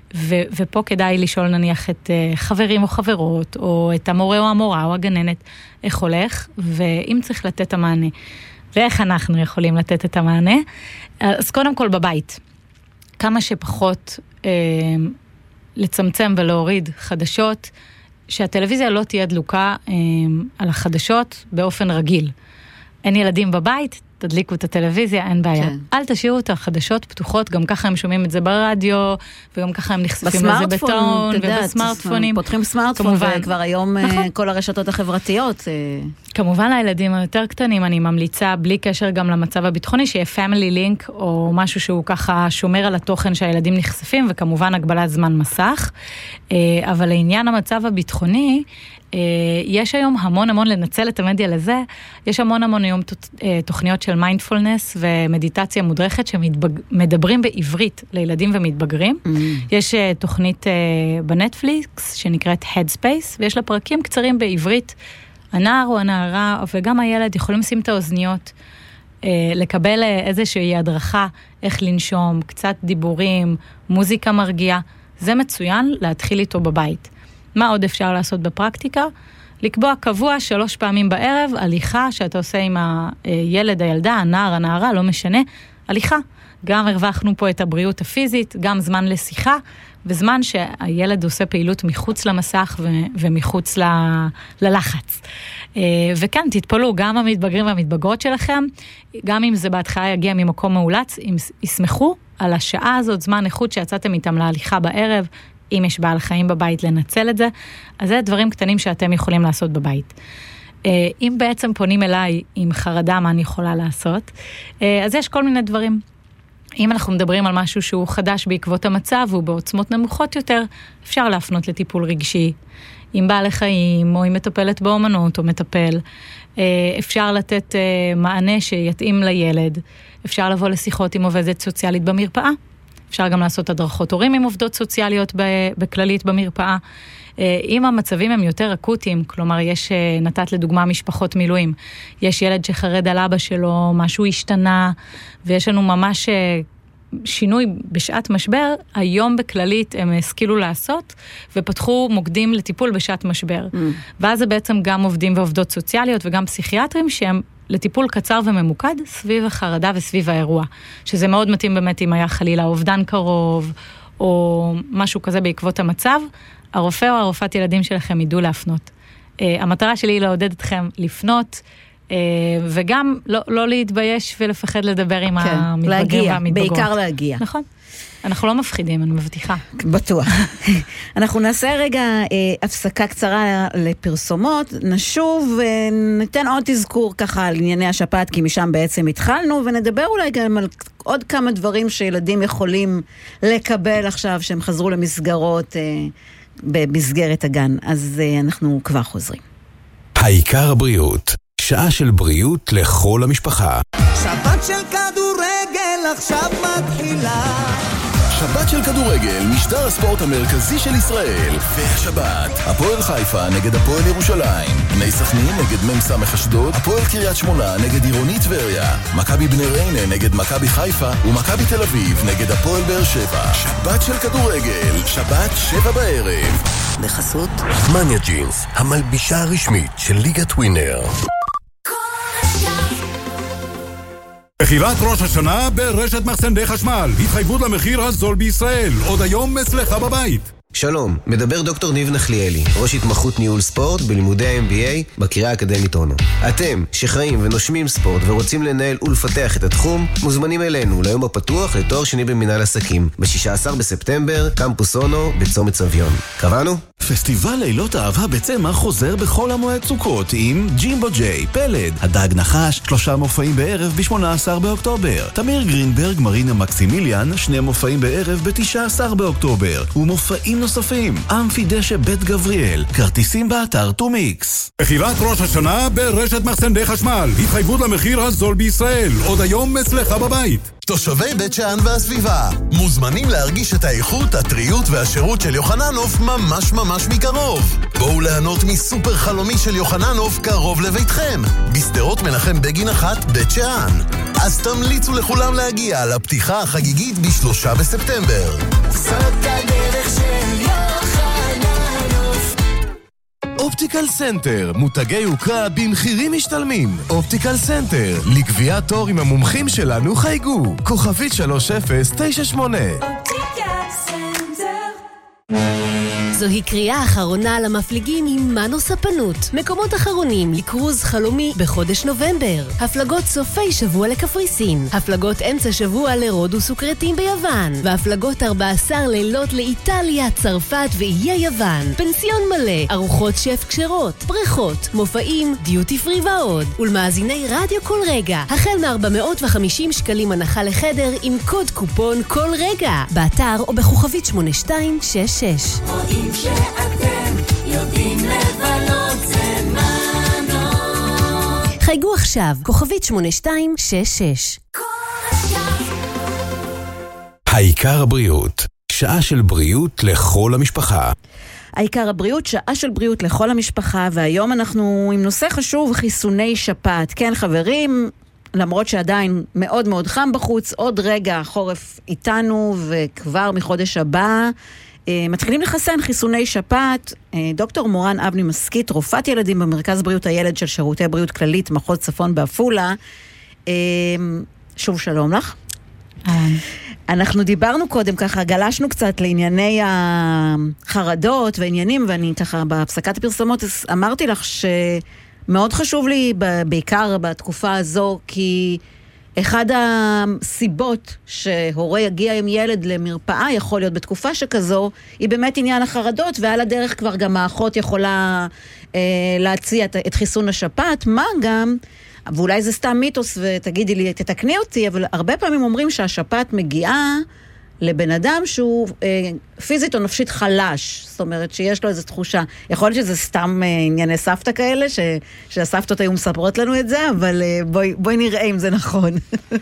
ופה כדאי לשאול נניח את חברים או חברות, או את המורה או המורה או הגננת, איך הולך, ואם צריך לתת את המענה. ואיך אנחנו יכולים לתת את המענה? אז קודם כל בבית. כמה שפחות לצמצם ולהוריד חדשות, שהטלוויזיה לא תהיה דלוקה על החדשות באופן רגיל. אין ילדים בבית, תדליקו את הטלוויזיה, אין בעיה. כן. אל תשאירו את החדשות פתוחות, גם ככה הם שומעים את זה ברדיו, וגם ככה הם נחשפים לזה בטון, ובסמארטפונים. פותחים סמארטפון, וכבר היום כל הרשתות החברתיות. כמובן לילדים היותר קטנים, אני ממליצה, בלי קשר גם למצב הביטחוני, שיהיה family link, או משהו שהוא ככה שומר על התוכן שהילדים נחשפים, וכמובן הגבלת זמן מסך. אבל לעניין המצב הביטחוני, יש היום המון לנצל את המדיה לזה, יש המון היום תוכניות של מיינדפולנס ומדיטציה מודרכת שמדברים בעברית לילדים ומתבגרים. יש תוכנית בנטפליקס שנקראת Headspace, ויש לה פרקים קצרים בעברית. הנער או הנערה וגם הילד יכולים לשים את האוזניות, לקבל איזושהי הדרכה, איך לנשום, קצת דיבורים, מוזיקה מרגיעה. זה מצוין להתחיל איתו בבית. מה עוד אפשר לעשות בפרקטיקה? לקבוע קבוע 3 פעמים בערב, הליכה שאתה עושה עם הילד, הילדה, הנער, הנערה, לא משנה, הליכה. גם הרווחנו פה את הבריאות הפיזית, גם זמן לשיחה, וזמן שהילד עושה פעילות מחוץ למסך ומחוץ ללחץ. וכן, תתפלו, גם המתבגרים והמתבגרות שלכם, גם אם זה בהתחלה יגיע ממקום מאולץ, אם ישמחו על השעה הזאת, זמן איכות שיצאתם איתם להליכה בערב, אם יש בעל חיים בבית לנצל את זה, אז זה דברים קטנים שאתם יכולים לעשות בבית. אם בעצם פונים אליי עם חרדה, מה אני יכולה לעשות? אז יש כל מיני דברים. אם אנחנו מדברים על משהו שהוא חדש בעקבות המצב, הוא בעוצמות נמוכות יותר, אפשר להפנות לטיפול רגשי. עם בעלי חיים, או עם מטפלת באומנות, או מטפל. אפשר לתת מענה שיתאים לילד. אפשר לבוא לשיחות עם עובדת סוציאלית במרפאה. אפשר גם לעשות הדרכות הורים עם עובדות סוציאליות בכללית במרפאה. אם המצבים הם יותר אקוטיים, כלומר נתת לדוגמה משפחות מילואים, יש ילד שחרד על אבא שלו, משהו השתנה, ויש לנו ממש שינוי בשעת משבר, היום בכללית הם השכילו לעשות, ופתחו מוקדים לטיפול בשעת משבר. ואז זה בעצם גם עובדים ועובדות סוציאליות, וגם פסיכיאטרים שהם לטיפול קצר וממוקד, סביב החרדה וסביב האירוע. שזה מאוד מתאים באמת אם היה חלילה אובדן קרוב, או משהו כזה בעקבות המצב, הרופא או הרופאת ילדים שלכם ידעו להפנות. המטרה שלי היא לעודד אתכם לפנות, וגם לא להתבייש ולפחד לדבר עם המתבגרים והמתבגרות. בעיקר להגיע. נכון. אנחנו לא מפחידים, אני מבטיחה. בטוח. אנחנו נעשה רגע הפסקה קצרה לפרסומות, נשוב וניתן עוד תזכור ככה על ענייני השפעת, כי משם בעצם התחלנו, ונדבר אולי גם על עוד כמה דברים שילדים יכולים לקבל עכשיו, שהם חזרו למסגרות במסגרת הגן. אז אנחנו כבר חוזרים. העיקר הבריאות. שעה של בריאות לכל המשפחה. שבת של כדורגל עכשיו מתחילה. שבת של כדורגל, משדר הספורט המרכזי של ישראל. והשבת, הפועל חיפה נגד הפועל ירושלים, בני סכנין נגד מ"ס אשדוד, הפועל קריית שמונה נגד עירוני טבריה, מכבי בני ריינה נגד מכבי חיפה, ומכבי תל אביב נגד הפועל באר שבע. שבת של כדורגל, שבת 7 בערב. בחסות מניה ג'ינס, המלבישה הרשמית של ליגת ווינר. מכירת ראש השנה ברשת מחסני חשמל. התחייבות למחיר הזול בישראל. עוד היום אצלך בבית. שלום, מדבר דוקטור ניב נחליאלי, ראש התמחות ניהול ספורט בלימודי ה-MBA בקריה האקדמית אונו. אתם, שחיים ונושמים ספורט ורוצים לנהל ולפתח את התחום, מוזמנים אלינו ליום הפתוח לתואר שני במנהל עסקים, ב-16 בספטמבר, קמפוס אונו, בצומת סביון. קבענו? פסטיבל לילות אהבה בצמח חוזר בכל המועד סוכות עם ג'ימבו ג'יי, פלד, הדג נחש, 3 מופעים בערב ב-18 באוקטובר. תמיר גרינברג, מרינה מקסימיליאן, 2 מופעים בערב ב-19 באוקטובר. ומופעים נוספים, אמפי דשא בית גבריאל, כרטיסים באתר טומיקס. מכירת ראש השנה ברשת מחסני חשמל. התחייבות למחיר הזול בישראל. עוד היום אצלך בבית. תושבי בית שאן והסביבה מוזמנים להרגיש את האיכות, הטריות והשירות של יוחננוף ממש מקרוב. בואו ליהנות מסופר חלומי של יוחננוף קרוב לביתכם, בשדרות מנחם בגין 1 בית שאן. אז תמליצו לכולם להגיע לפתיחה החגיגית ב3 בספטמבר. זאת הדרך של יוחננוף. אופטיקל סנטר, מותגי יוקרה במחירים משתלמים. אופטיקל סנטר, לקביעת תור עם המומחים שלנו חייגו. כוכבית 3098. אופטיקל סנטר. זוהי קריאה אחרונה למפליגים עם מנו ספנות. מקומות אחרונים לקרוז חלומי בחודש נובמבר. הפלגות סופי שבוע לקפריסין. הפלגות אמצע שבוע לרודוס וקרטים ביוון. והפלגות 14 לילות לאיטליה, צרפת ואיי יוון. פנסיון מלא, ארוחות שף כשרות, בריכות, מופעים, דיוטי פרי ועוד. ולמאזיני רדיו כל רגע, החל מ-450 שקלים הנחה לחדר עם קוד קופון כל רגע. באתר או בכוכבית 8266. רואים שאתם יודעים לבלות זה מנות. חייגו עכשיו, כוכבית 8266. העיקר הבריאות, שעה של בריאות לכל המשפחה. העיקר הבריאות, שעה של בריאות לכל המשפחה, והיום אנחנו עם נושא חשוב, חיסוני שפעת. כן חברים, למרות שעדיין מאוד מאוד חם בחוץ, עוד רגע החורף איתנו, וכבר מחודש הבא מתחילים לחסן חיסוני שפעת. דוקטור מורן אבני מסקית, רופאת ילדים במרכז בריאות הילד של שירותי בריאות כללית, מחוז צפון בעפולה. שוב שלום לך. אנחנו דיברנו קודם ככה, גלשנו קצת לענייני החרדות ועניינים, ואני ככה בהפסקת הפרסומות אמרתי לך שמאוד חשוב לי בעיקר בתקופה הזו, כי אחד הסיבות שהורה יגיע עם ילד למרפאה יכול להיות בתקופה שכזו, היא באמת עניין החרדות, ועל הדרך כבר גם האחות יכולה להציע את חיסון השפעת. מה גם ואולי זה סתם מיתוס ותגידי לי, תתקני אותי, אבל הרבה פעמים אומרים שהשפעת מגיעה לבן אדם שהוא פיזית או נפשית חלש, זאת אומרת שיש לו איזו תחושה, יכול להיות שזה סתם ענייני סבתא כאלה, שהסבתות היו מספרות לנו את זה, אבל בואי נראה אם זה נכון.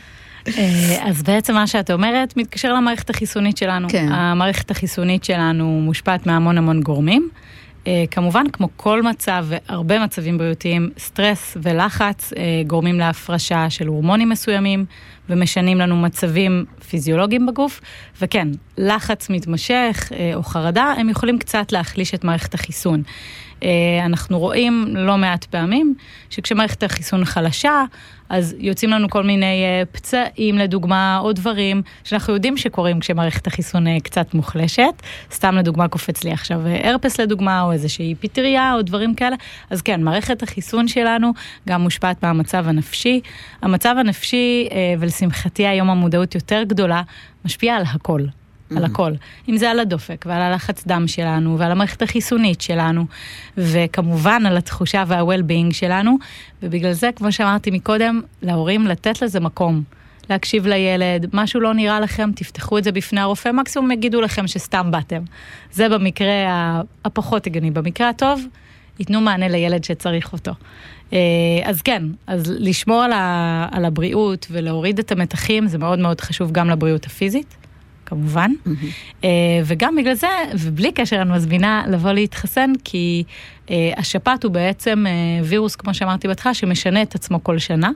אז בעצם מה שאת אומרת מתקשר למערכת החיסונית שלנו. המערכת החיסונית שלנו מושפעת מהמון המון גורמים. כמובן, כמו כל מצב והרבה מצבים בריאותיים, סטרס ולחץ גורמים להפרשה של הורמונים מסוימים, ומשנים לנו מצבים פיזיולוגיים בגוף, וכן, לחץ מתמשך או חרדה, הם יכולים קצת להחליש את מערכת החיסון. אנחנו רואים לא מעט פעמים שכשמערכת החיסון חלשה, אז יוצאים לנו כל מיני פצעים לדוגמה, או דברים שאנחנו יודעים שקורים כשמערכת החיסון קצת מוחלשת. סתם לדוגמה קופץ לי עכשיו הרפס לדוגמה, או איזושהי פטריה, או דברים כאלה. אז כן, מערכת החיסון שלנו גם מושפעת מהמצב הנפשי. המצב הנפשי, ולשמחתי היום המודעות יותר גדולה, משפיע על הכל. על הכל. אם זה על הדופק ועל הלחץ דם שלנו ועל המערכת החיסונית שלנו וכמובן על התחושה וה-well-being שלנו, ובגלל זה, כמו שאמרתי מקודם, להורים לתת לזה מקום. להקשיב לילד, משהו לא נראה לכם, תפתחו את זה בפני הרופא, מקסימום יגידו לכם שסתם באתם. זה במקרה הפחות הגיוני. במקרה הטוב, ייתנו מענה לילד שצריך אותו. אז כן, אז לשמור על הבריאות ולהוריד את המתחים, זה מאוד מאוד חשוב גם לבריאות הפיזית. כמובן, וגם בגלל זה, ובלי קשר אני מזמינה לבוא להתחסן, כי השפעת הוא בעצם וירוס, כמו שאמרתי בתך, שמשנה את עצמו כל שנה.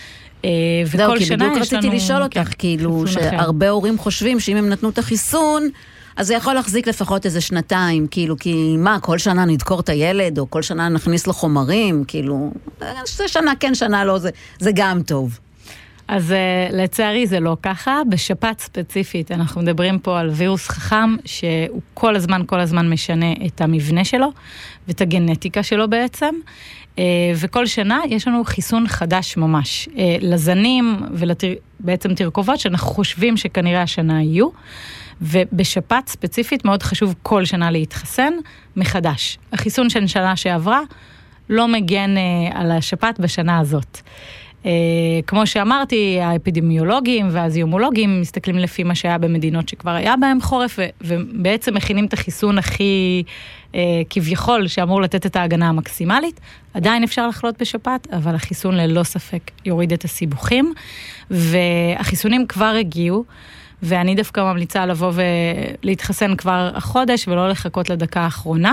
וכל שנה בדיוק רציתי לשאול אותך, כאילו שהרבה הורים חושבים שאם הם נתנו את החיסון, אז זה יכול להחזיק לפחות איזה שנתיים, כאילו, כי מה, כל שנה נדקור את הילד, או כל שנה נכניס לו חומרים, כאילו, זה שנה כן, שנה לא, זה גם טוב. אז לצערי זה לא ככה. בשפעת ספציפית אנחנו מדברים פה על וירוס חכם שהוא כל הזמן משנה את המבנה שלו ואת הגנטיקה שלו בעצם, וכל שנה יש לנו חיסון חדש ממש לזנים ובעצם תרכובות שאנחנו חושבים שכנראה השנה יהיו, ובשפעת ספציפית מאוד חשוב כל שנה להתחסן מחדש. החיסון של שנה שעברה לא מגן על השפעת בשנה הזאת. כמו שאמרתי, האפידמיולוגים והזיומולוגים מסתכלים לפי מה שהיה במדינות שכבר היה בהם חורף, ובעצם מכינים את החיסון הכי כביכול שאמור לתת את ההגנה המקסימלית. עדיין אפשר לחלות בשפעת, אבל החיסון ללא ספק יוריד את הסיבוכים, והחיסונים כבר הגיעו, ואני דווקא ממליצה לבוא ולהתחסן כבר החודש, ולא לחכות לדקה האחרונה.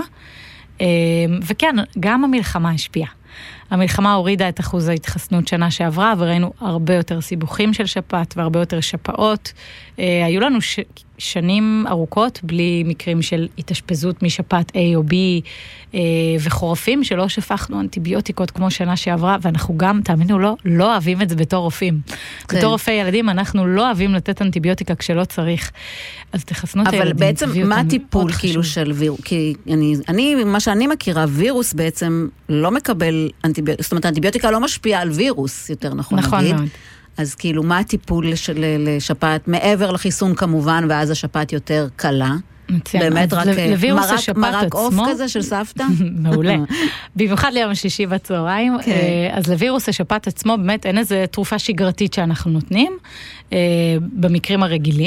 וכן, גם המלחמה השפיעה. המלחמה הורידה את אחוז ההתחסנות שנה שעברה, וראינו הרבה יותר סיבוכים של שפעת, והרבה יותר שפעות. היו לנו שנים ארוכות, בלי מקרים של התאשפזות משפעת A או B, וחורפים שלא שפכנו אנטיביוטיקות כמו שנה שעברה, ואנחנו גם, תאמינו לא אוהבים את זה בתור רופאים. כן. בתור רופאי ילדים, אנחנו לא אוהבים לתת אנטיביוטיקה כשלא צריך. אז תחסנו את הילדים. אבל בעצם, מה הטיפול כאילו של וירוס? כי מה שאני מכירה, וירוס בעצם לא מקבל אנטיביוטיקה, זאת אומרת, האנטיביוטיקה לא משפיעה על וירוס, יותר נכון נגיד. נכון מאוד. אז כאילו, מה הטיפול לשפעת, מעבר לחיסון כמובן, ואז השפעת יותר קלה? באמת רק מרק אוף כזה של סבתא? מעולה. במיוחד ליום השישי בצהריים. אז לווירוס השפעת עצמו, באמת אין איזו תרופה שגרתית שאנחנו נותנים, במקרים הרגילים.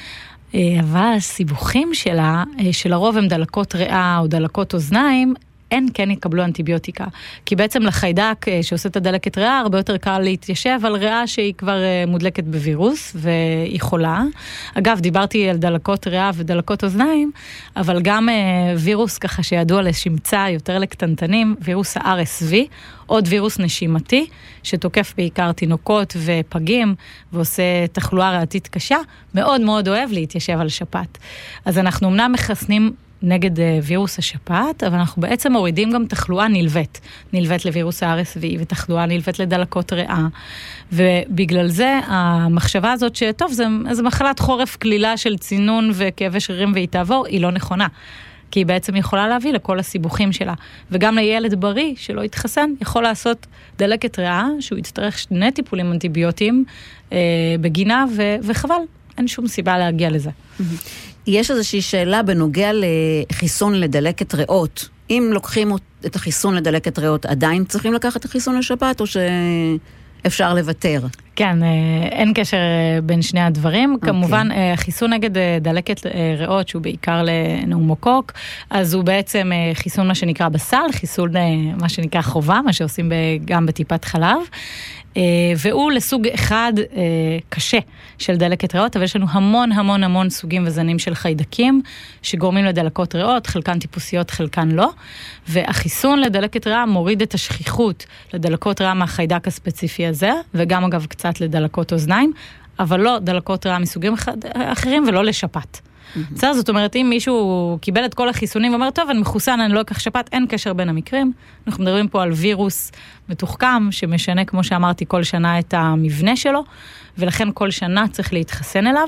אבל הסיבוכים שלה, שלרוב הם דלקות ריאה או דלקות אוזניים, כן יקבלו אנטיביוטיקה. כי בעצם לחיידק שעושה את הדלקת ריאה, הרבה יותר קל להתיישב על ריאה שהיא כבר מודלקת בווירוס, והיא חולה. אגב, דיברתי על דלקות ריאה ודלקות אוזניים, אבל גם וירוס ככה שידוע לשמצה יותר לקטנטנים, וירוס ה-RSV, עוד וירוס נשימתי, שתוקף בעיקר תינוקות ופגים, ועושה תחלואה ריאתית קשה, מאוד מאוד אוהב להתיישב על שפעת. אז אנחנו אמנם מחסנים נגד וירוס השפעת, אבל אנחנו בעצם מורידים גם תחלואה נלווית לווירוס ה-RSV, ותחלואה נלווית לדלקות ריאה, ובגלל זה המחשבה הזאת שטוב, זה מחלת חורף כלילה של צינון וכאבי שרירים והיא תעבור, היא לא נכונה. כי היא בעצם יכולה להביא לכל הסיבוכים שלה. וגם לילד בריא שלא יתחסן, יכול לעשות דלקת ריאה, שהוא יצטרך 2 טיפולים אנטיביוטיים בגינה, וחבל, אין שום סיבה להגיע לזה. יש איזושהי שאלה בנוגע לחיסון לדלקת ריאות. אם לוקחים את החיסון לדלקת ריאות, עדיין צריכים לקחת את החיסון לשפעת, או שאפשר לוותר? כן, אין קשר בין שני הדברים. כמובן, חיסון נגד דלקת ריאות, שהוא בעיקר לנאומוקוק, אז הוא בעצם חיסון מה שנקרא בסל, חיסון מה שנקרא חובה, מה שעושים גם בטיפת חלב, והוא לסוג אחד קשה של דלקת ריאות, אבל יש לנו המון המון המון סוגים וזנים של חיידקים שגורמים לדלקות ריאות, חלקן טיפוסיות, חלקן לא, והחיסון לדלקת ריאה מוריד את השכיחות לדלקות ריאה מהחיידק הספציפי הזה, וגם אגב קצת לדלקות אוזניים, אבל לא דלקות ריאה מסוגים אחרים ולא לשפעת. בסדר, זאת אומרת, אם מישהו קיבל את כל החיסונים ואומר, טוב, אני מחוסן, אני לא אקח שפעת, אין קשר בין המקרים. אנחנו מדברים פה על וירוס מתוחכם, שמשנה, כמו שאמרתי, כל שנה את המבנה שלו, ולכן כל שנה צריך להתחסן אליו.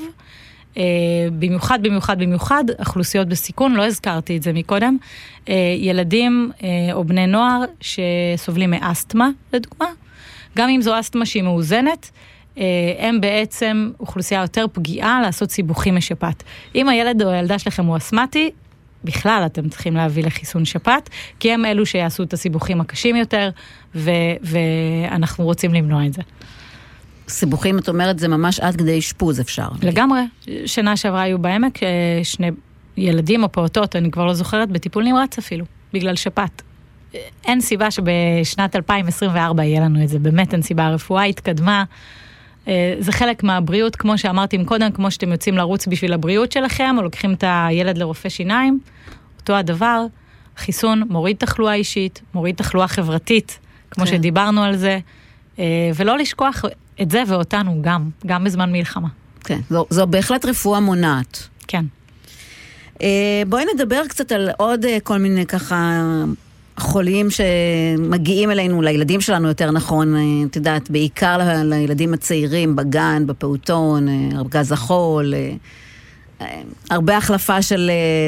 במיוחד, אוכלוסיות בסיכון, לא הזכרתי את זה מקודם, ילדים או בני נוער שסובלים מאסתמה, לדוגמה. גם אם זו אסתמה שהיא מאוזנת, הם בעצם אוכלוסייה יותר פגיעה לעשות סיבוכים משפעת. אם הילד או הילדה שלכם הוא אסמטי, בכלל אתם צריכים להביא לחיסון שפעת, כי הם אלו שיעשו את הסיבוכים הקשים יותר, ואנחנו רוצים למנוע את זה. סיבוכים, את אומרת, זה ממש עד כדי אשפוז אפשר. לגמרי. שנה שעברה היו בעמק, שני ילדים או פעוטות, אני כבר לא זוכרת, בטיפול נמרץ אפילו, בגלל שפעת. אין סיבה שבשנת 2024 יהיה לנו את זה, באמת אין סיבה, הרפואה התקדמה, זה חלק מהבריאות, כמו שאמרתי קודם, כמו שאתם יוצאים לרוץ בשביל הבריאות שלכם, או לוקחים את הילד לרופא שיניים, אותו הדבר, חיסון מוריד תחלואה אישית, מוריד תחלואה חברתית, כמו שדיברנו על זה, ולא לשכוח את זה ואותנו גם בזמן מלחמה. כן, זו בהחלט רפואה מונעת. כן. בואי נדבר קצת על עוד כל מיני ככה חולים שמגיעים אלינו, לילדים שלנו יותר נכון, את יודעת, בעיקר לילדים הצעירים בגן, בפעוטון, ארגז החול, הרבה החלפה של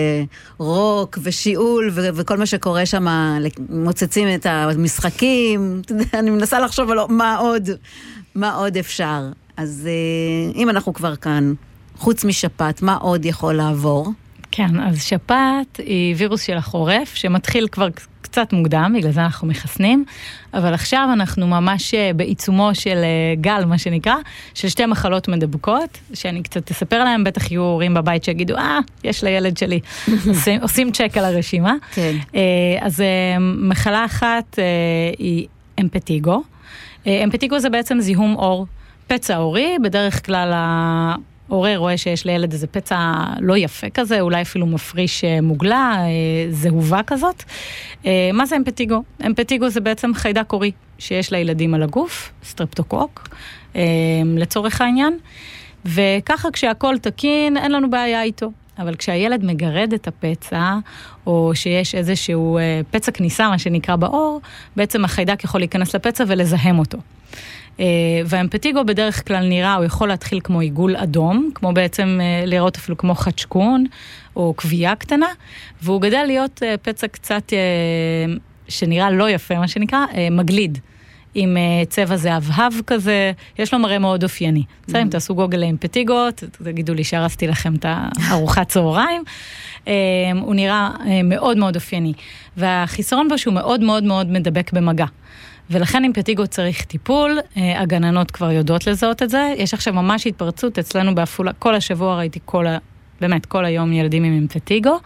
רוק ושיעול וכל מה שקורה שם, מוצצים את המשחקים, אני מנסה לחשוב על מה עוד אפשר. אז אם אנחנו כבר כאן, חוץ משפעת, מה עוד יכול לעבור? כן, אז שפעת היא וירוס של החורף, שמתחיל כבר קצת מוקדם, בגלל זה אנחנו מחסנים, אבל עכשיו אנחנו ממש בעיצומו של גל, מה שנקרא, של שתי מחלות מדבקות, שאני קצת אספר להם, בטח יהיו הורים בבית שיגידו, יש לילד שלי, עושים צ'ק על הרשימה. כן. אז מחלה אחת היא אמפטיגו. אמפטיגו זה בעצם זיהום אור, פצע אורי, בדרך כלל ההורה רואה שיש לילד איזה פצע לא יפה כזה, אולי אפילו מפריש מוגלה, זהובה כזאת. מה זה אמפטיגו? אמפטיגו זה בעצם חיידק אורי שיש לילדים על הגוף, סטרפטוקוק, לצורך העניין, וככה כשהכל תקין, אין לנו בעיה איתו. אבל כשהילד מגרד את הפצע, או שיש איזשהו פצע כניסה, מה שנקרא באור, בעצם החיידק יכול להיכנס לפצע ולזהם אותו. והאמפטיגו בדרך כלל נראה, הוא יכול להתחיל כמו עיגול אדום, כמו בעצם לראות אפילו כמו חדשקון, או קביעה קטנה, והוא גדל להיות פצע קצת שנראה לא יפה, מה שנקרא, מגליד. עם צבע זהב כזה, יש לו מראה מאוד אופייני. בסדר, אם תעשו גוגל לאמפטיגות, תגידו לי שהרסתי לכם את הארוחת צהריים. הוא נראה מאוד מאוד אופייני. והחיסרון בו שהוא מאוד מאוד מאוד מדבק במגע. ולכן אמפטיגו צריך טיפול, הגננות כבר יודעות לזהות את זה. יש עכשיו ממש התפרצות אצלנו באפולה, כל השבוע ראיתי באמת כל היום ילדים עם אמפטיגו.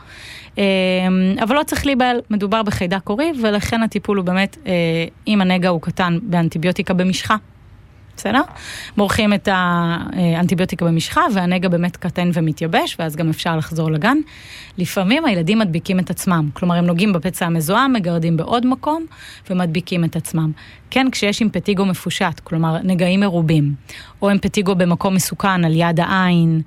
אבל לא צריך להיבהל, מדובר בחיידק אורי, ולכן הטיפול הוא באמת, אם הנגע הוא קטן, באנטיביוטיקה במשחה. בסדר? מורחים את האנטיביוטיקה במשחה, והנגע באמת קטן ומתייבש, ואז גם אפשר לחזור לגן. לפעמים הילדים מדביקים את עצמם, כלומר הם נוגעים בפצע המזוהם, מגרדים בעוד מקום, ומדביקים את עצמם. כן, כשיש אמפטיגו מפושט, כלומר נגעים מרובים, או אמפטיגו במקום מסוכן על יד העין,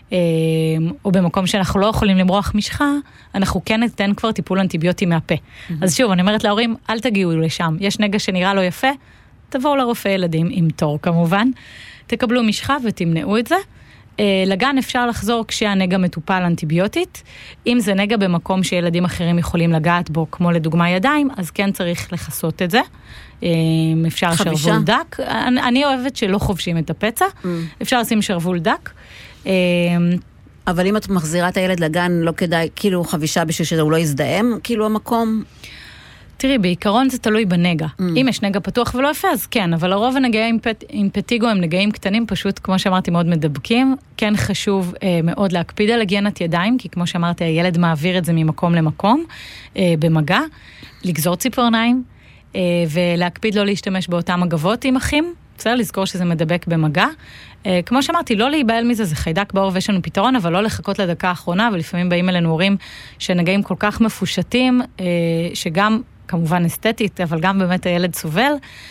או במקום שאנחנו לא יכולים למרוח משחה, אנחנו כן ניתן כבר טיפול אנטיביוטי מהפה. אז שוב, אני אומרת להורים, אל תגיעו לשם. יש נגע שנראה לא יפה, תבואו לרופא ילדים עם תור כמובן, תקבלו משחה ותמנעו את זה. לגן אפשר לחזור כשהנגע מטופל אנטיביוטית. אם זה נגע במקום שילדים אחרים יכולים לגעת בו, כמו לדוגמה ידיים, אז כן צריך לחסות את זה. אפשר שרוול דק. אני אוהבת שלא חובשים את הפצע. אפשר לשים שרוול דק. אבל אם את מחזירה את הילד לגן, לא כדאי, כאילו חבישה בשביל שהוא לא יזדהם, כאילו המקום... תראי, בעיקרון זה תלוי בנגע. אם יש נגע פתוח ולא יפה, אז כן, אבל הרוב הנגעים עם פטיגו הם נגעים קטנים, פשוט, כמו שאמרתי, מאוד מדבקים. כן חשוב מאוד להקפיד על היגיינת ידיים, כי כמו שאמרתי, הילד מעביר את זה ממקום למקום, במגע, לגזור ציפורניים, ולהקפיד לא להשתמש באותם מגבות עם אחים, בסדר, לזכור שזה מדבק במגע. כמו שאמרתי, לא להיבהל מזה, זה חיידק בעור ויש לנו פתרון, אבל לא לחכות לדקה האחרונה, ולפעמים באים אלינו הורים שנגעים כל כך מפושטים, שגם כמובן אסתטית, אבל גם באמת הילד סובל,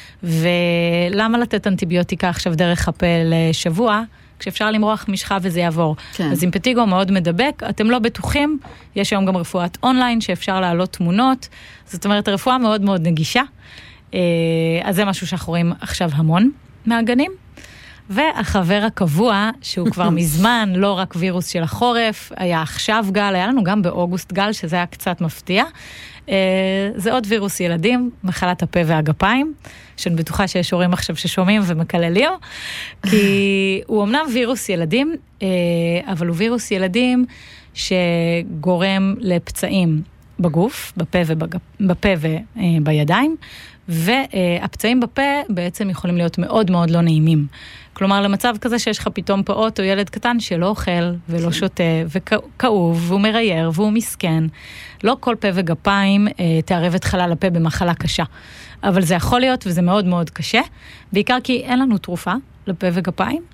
ולמה לתת אנטיביוטיקה עכשיו דרך הפה לשבוע, כשאפשר למרוח משחה וזה יעבור. כן. אז עם פטיגו מאוד מדבק, אתם לא בטוחים, יש היום גם רפואת אונליין שאפשר להעלות תמונות, זאת אומרת, הרפואה מאוד מאוד נגישה, אז זה משהו שאנחנו רואים עכשיו המון מהגנים, והחבר הקבוע, שהוא כבר מזמן לא רק וירוס של החורף, היה עכשיו גל, היה לנו גם באוגוסט גל, שזה היה קצת מפתיע, זה עוד וירוס ילדים, מחלת הפה והגפיים, שאני בטוחה שיש הורים עכשיו ששומעים ומקללים, כי הוא אמנם וירוס ילדים, אבל הוא וירוס ילדים שגורם לפצעים בגוף, בפה ובידיים, והפצעים בפה בעצם יכולים להיות מאוד מאוד לא נעימים. כלומר, למצב כזה שיש לך פתאום פעוט או ילד קטן שלא אוכל ולא שותה וכאוב והוא מרייר והוא מסכן. לא כל פה וגפיים תערב את חלל הפה במחלה קשה. אבל זה יכול להיות וזה מאוד מאוד קשה, בעיקר כי אין לנו תרופה לפה וגפיים.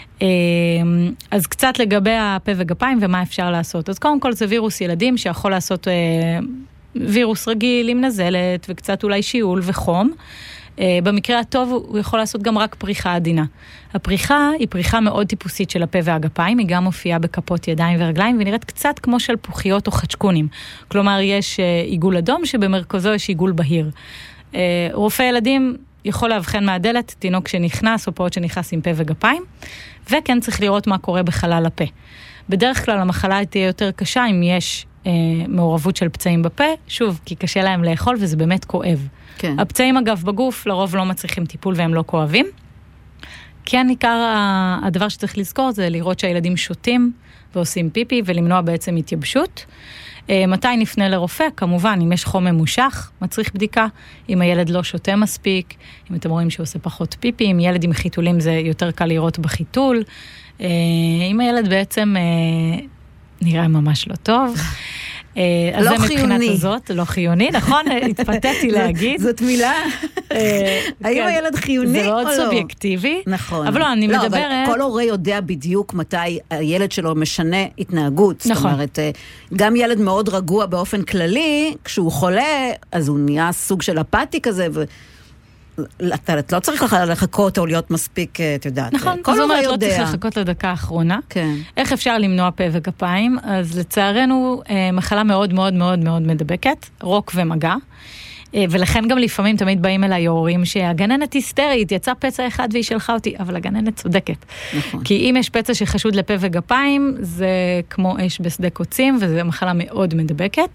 אז קצת לגבי הפה וגפיים ומה אפשר לעשות. אז קודם כל זה וירוס ילדים שיכול לעשות וירוס רגיל עם נזלת וקצת אולי שיעול וחום. במקרה הטוב הוא יכול לעשות גם רק פריחה עדינה. הפריחה היא פריחה מאוד טיפוסית של הפה והגפיים, היא גם מופיעה בכפות ידיים ורגליים, ונראית קצת כמו של פוחיות או חצ'קונים. כלומר, יש עיגול אדום שבמרכזו יש עיגול בהיר. רופא ילדים יכול להבחן מהדלת, תינוק שנכנס או פעוט שנכנס עם פה וגפיים, וכן צריך לראות מה קורה בחלל הפה. בדרך כלל המחלה תהיה יותר קשה אם יש מעורבות של פצעים בפה, שוב, כי קשה להם לאכול וזה באמת כואב. כן. הפצעים אגב בגוף לרוב לא מצריכים טיפול והם לא כואבים. כן, עיקר הדבר שצריך לזכור זה לראות שהילדים שותים ועושים פיפי ולמנוע בעצם התייבשות. מתי נפנה לרופא? כמובן, אם יש חום ממושך, מצריך בדיקה. אם הילד לא שותה מספיק, אם אתם רואים שהוא עושה פחות פיפי, אם ילד עם חיתולים זה יותר קל לראות בחיתול. אם הילד בעצם נראה ממש לא טוב. אז לא זה מבחינת חיוני. הזאת, לא חיוני, נכון? התפתיתי להגיד. זאת מילה? האם הילד חיוני או לא? זה מאוד סובייקטיבי. נכון. אבל לא, אני מדברת... אבל כל הורה יודע בדיוק מתי הילד שלו משנה התנהגות. נכון. זאת אומרת, גם ילד מאוד רגוע באופן כללי, כשהוא חולה, אז הוא נהיה סוג של אפאתי כזה, אתה לא צריך לחכות או להיות מספיק, את יודעת. נכון, זאת אומרת, לא צריך לחכות לדקה האחרונה. כן. איך אפשר למנוע פה וגפיים? אז לצערנו, מחלה מאוד מאוד מאוד מאוד מדבקת, רוק ומגע. ולכן גם לפעמים תמיד באים אליי הורים שהגננת היסטרית, יצא פצע אחד והיא שלחה אותי, אבל הגננת צודקת. נכון. כי אם יש פצע שחשוד לפה וגפיים, זה כמו אש בשדה קוצים, וזו מחלה מאוד מדבקת.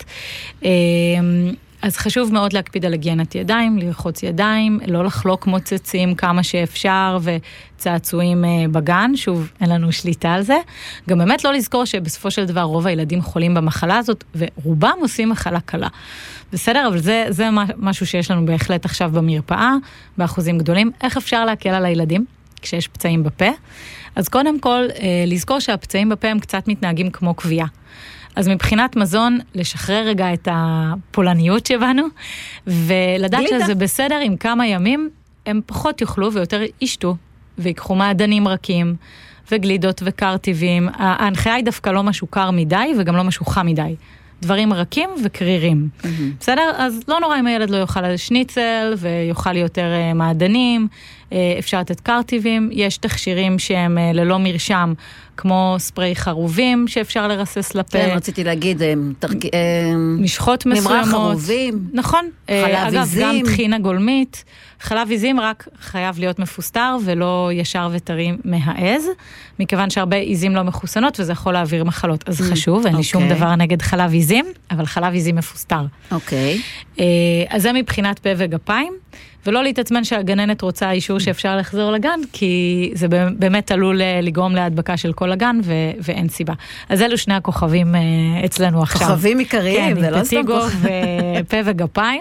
אז חשוב מאוד להקפיד על היגיינת ידיים, לרחוץ ידיים, לא לחלוק מוצצים כמה שאפשר וצעצועים בגן, שוב, אין לנו שליטה על זה. גם באמת לא לזכור שבסופו של דבר רוב הילדים חולים במחלה הזאת, ורובם עושים מחלה קלה. בסדר, אבל זה משהו שיש לנו בהחלט עכשיו במרפאה, באחוזים גדולים. איך אפשר להקל על הילדים כשיש פצעים בפה? אז קודם כל, לזכור שהפצעים בפה הם קצת מתנהגים כמו קביעה. אז מזון, לשחרר רגע את הפולניות שבנו, ולדעת שזה בסדר עם כמה ימים, הם פחות יאכלו ויותר ישתו, ויקחו מעדנים רכים, וגלידות וקרטיבים. ההנחיה היא דווקא לא משהו קר מדי, וגם לא משהו חם מדי. דברים רכים וקרירים. בסדר? אז לא נורא אם הילד לא יאכל על שניצל, ויאכל יותר מעדנים, אפשר לתת קרטיבים, יש תכשירים שהם ללא מרשם, כמו ספרי חרובים שאפשר לרסס לפה. כן, רציתי להגיד, משחות מסוימות. ממרח חרובים. נכון. חלב אגב, עיזים. גם טחינה גולמית. חלב עיזים רק חייב להיות מפוסטר, ולא ישר וטרי מהעז, מכיוון שהרבה עיזים לא מחוסנות, וזה יכול להעביר מחלות. אז חשוב, אין לי שום דבר נגד חלב עיזים, אבל חלב עיזים מפוסטר. אוקיי. אז זה מבחינת פה וגפיים, ולא להתעצמן שהגננת רוצה אישור שאפשר לחזור לגן, כי זה באמת עלול לגרום להדבקה של כל הגן, ואין סיבה. אז אלו שני הכוכבים אצלנו עכשיו. כוכבים עיקריים, זה לא סתם כוכבים. ופה וגפיים.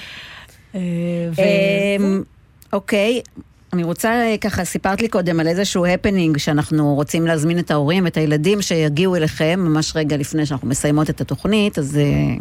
אוקיי, אני רוצה, ככה, סיפרת לי קודם על איזשהו הפנינג שאנחנו רוצים להזמין את ההורים, את הילדים שיגיעו אליכם, ממש רגע לפני שאנחנו מסיימות את התוכנית, אז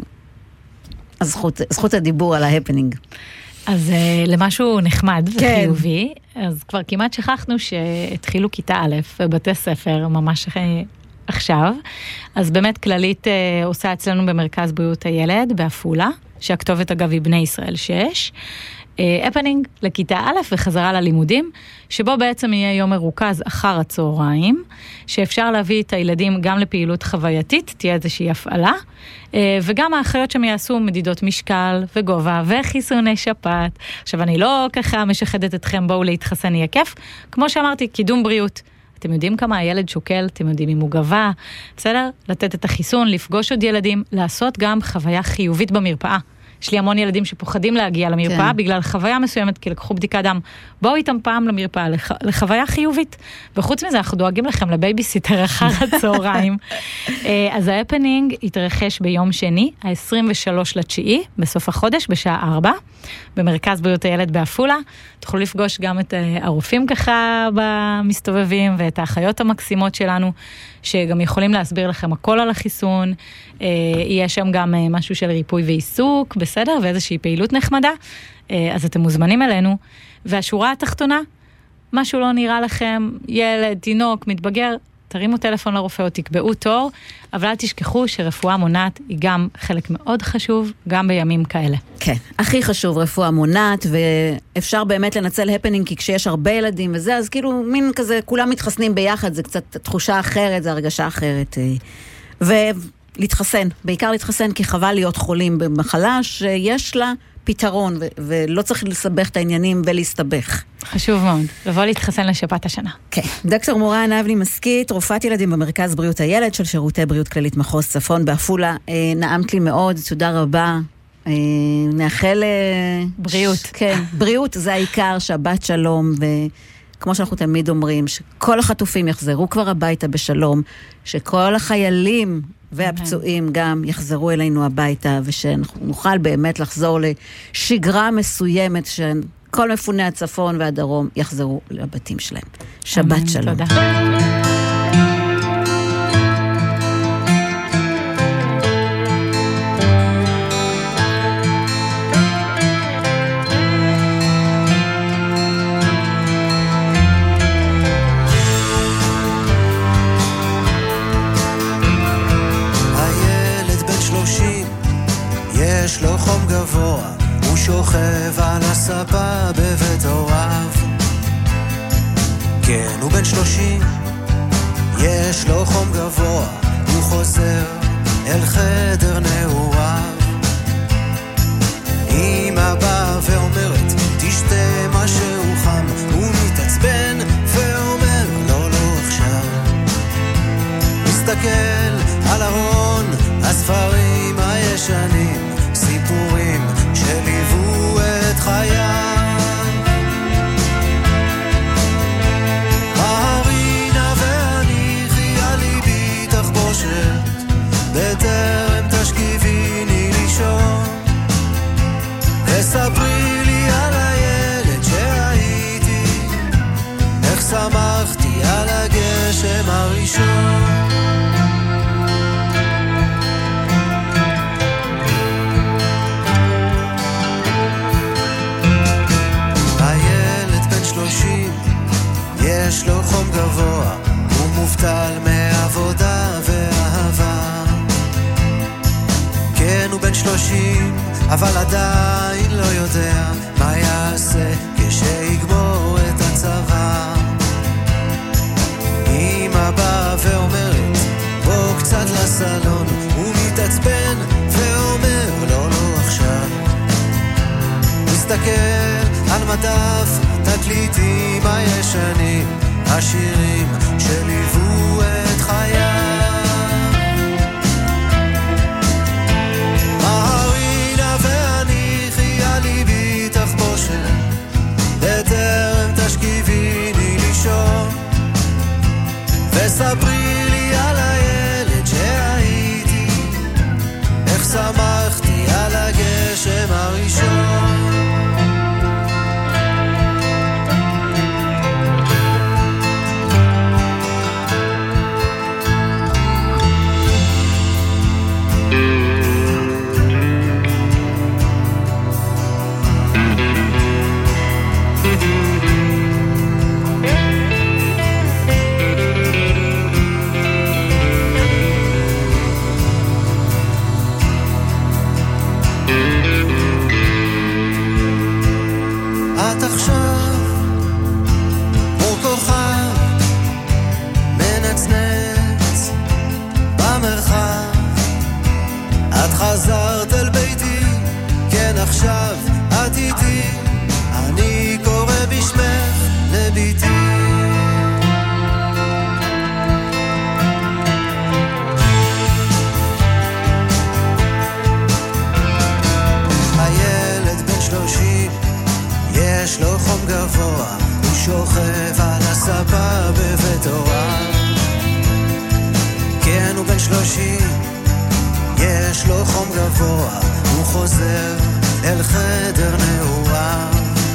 זכות הדיבור על ההפנינג. אז למשהו נחמד וחיובי, אז כבר כמעט שכחנו שהתחילו כיתה א' בבתי ספר ממש עכשיו, אז באמת כללית עושה אצלנו במרכז בריאות הילד בעפולה, שהכתובת אגב היא בני ישראל 6, הפנינג לכיתה א' וחזרה ללימודים, שבו בעצם יהיה יום מרוכז אחר הצהריים, שאפשר להביא את הילדים גם לפעילות חווייתית, תהיה איזושהי הפעלה, וגם האחיות שם יעשו מדידות משקל וגובה וחיסוני שפעת. עכשיו אני לא ככה משחדת אתכם, בואו להתחסן יהיה כיף, כמו שאמרתי, קידום בריאות. אתם יודעים כמה הילד שוקל, אתם יודעים אם הוא גבה, בסדר? לתת את החיסון, לפגוש עוד ילדים, לעשות גם חוויה חיובית במרפאה. יש לי המון ילדים שפוחדים להגיע למרפאה, כן. בגלל חוויה מסוימת, כי לקחו בדיקת דם. בואו איתם פעם למרפאה, לחוויה חיובית. וחוץ מזה, אנחנו דואגים לכם לבייביסיטר אחר הצהריים. אז ההפנינג יתרחש ביום שני, ה-23/9, בסוף החודש, בשעה 4, במרכז בריאות הילד בעפולה. תוכלו לפגוש גם את הרופאים ככה במסתובבים, ואת האחיות המקסימות שלנו, שגם יכולים להסביר לכם הכל על החיסון. יהיה שם גם משהו של ריפוי ועיסוק, בסדר? ואיזושהי פעילות נחמדה. אז אתם מוזמנים אלינו. והשורה התחתונה, משהו לא נראה לכם, ילד, תינוק, מתבגר, תרימו טלפון לרופא או תקבעו תור, אבל אל תשכחו שרפואה מונעת היא גם חלק מאוד חשוב, גם בימים כאלה. כן, הכי חשוב רפואה מונעת, ואפשר באמת לנצל הפנינג, כי כשיש הרבה ילדים וזה, אז כאילו מין כזה, כולם מתחסנים ביחד, זה קצת תחושה אחרת, זה הרגשה אחרת. ולהתחסן, בעיקר להתחסן, כי חבל להיות חולים במחלה שיש לה פתרון, ולא צריך לסבך את העניינים ולהסתבך. חשוב מאוד, לבוא להתחסן לשפעת השנה. כן. דוקטור מורן אבני מסקית, רופאת ילדים במרכז בריאות הילד של שירותי בריאות כללית מחוז צפון בעפולה, נעמת לי מאוד, תודה רבה. נאחל בריאות. כן, בריאות זה העיקר, שבת שלום, וכמו שאנחנו תמיד אומרים, שכל החטופים יחזרו כבר הביתה בשלום, שכל החיילים והפצועים גם יחזרו אלינו הביתה, ושנוכל באמת לחזור לשגרה מסוימת, שכל מפוני הצפון והדרום יחזרו לבתים שלהם. שבת שלום. תודה. יש לו חום גבוה, הוא שוכב על הספה בבית הוריו. כן, הוא בן 30, יש לו חום גבוה, הוא חוזר אל חדר נעוריו. אמא באה ואומרת, תשתה משהו חם, הוא מתעצבן ואומר, לא, לא עכשיו. מסתכל על ארון הספרים הישנים, סיפורים שליוו את חייו. ההרינה והניחי על ליבי תחבושת, בטרם תשכיביני לישון, וספרי לי על הילד שהייתי, איך שמחתי על הגשם הראשון. יש לו חום גבוה, הוא מובטל מעבודה ואהבה. כן, הוא בן 30, אבל עדיין לא יודע מה יעשה כשיגמור את הצבא. אמא באה ואומרת, בוא קצת לסלון, הוא מתעצבן ואומר, לא, לא עכשיו. מסתכל על מדף תקליטים הישנים, השירים שליוו את חייו. ההרינה והניחי על ליבי תחבושת, ושמחתי על הגשם הראשון. את עכשיו כמו כוכב מנצנץ במרחב, את חזרת אל ביתי, כן עכשיו את איתי, אני קורא בשמך לביתי. הילד בן 30 יש לו חום גבוה, הוא שוכב על הספה בבית הוריו. כן, הוא בן 30, יש לו חום גבוה, הוא חוזר אל חדר נעוריו.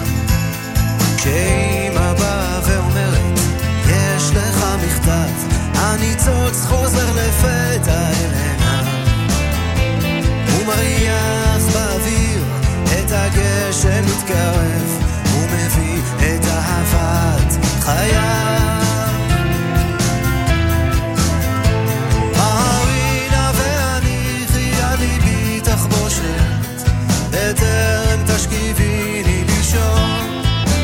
כשאמא באה ואומרת, יש לך מכתב, הניצוץ חוזר לפתע אל עיניו. הוא מריח באוויר, את הגשם מתקרב, הוא מביא את אהבת חייו. מרינה והניחי על ליבי תחבושת, בטרם תשכיביני לישון,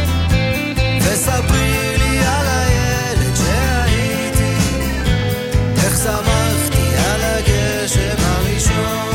וספרי לי על הילד שהייתי, איך שמחתי על הגשם הראשון.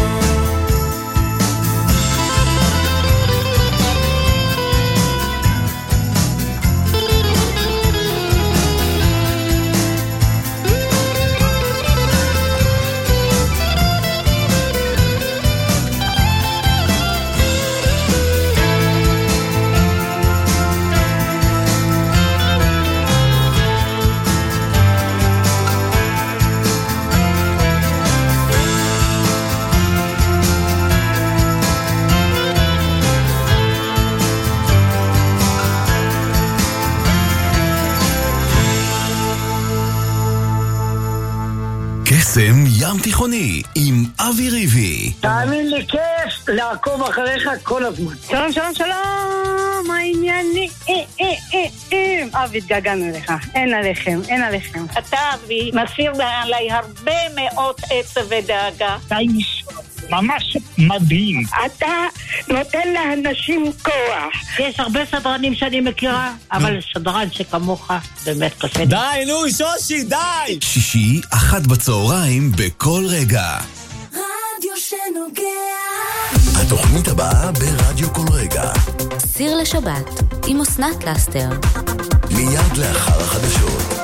קסם ים תיכוני עם אבי ריבי. תאמין לי, כיף לעקוב אחריך כל הזמן. שלום, שלום, שלום, מה העניינים? אבי, התגעגענו לך, אין עליכם, אין עליכם. אתה, אבי, מסיר עליי הרבה מאוד עצב ודאגה. אתה איש ממש מדהים. אתה נותן לאנשים כוח. יש הרבה סדרנים שאני מכירה, אבל סדרן שכמוך באמת קשה. די, נו, שושי, די! שישי, 1 בצהריים, בכל רגע. רדיו שנוגע. התוכנית הבאה ברדיו כל רגע. סיר לשבת עם אסנת לסטר. מיד לאחר החדשות.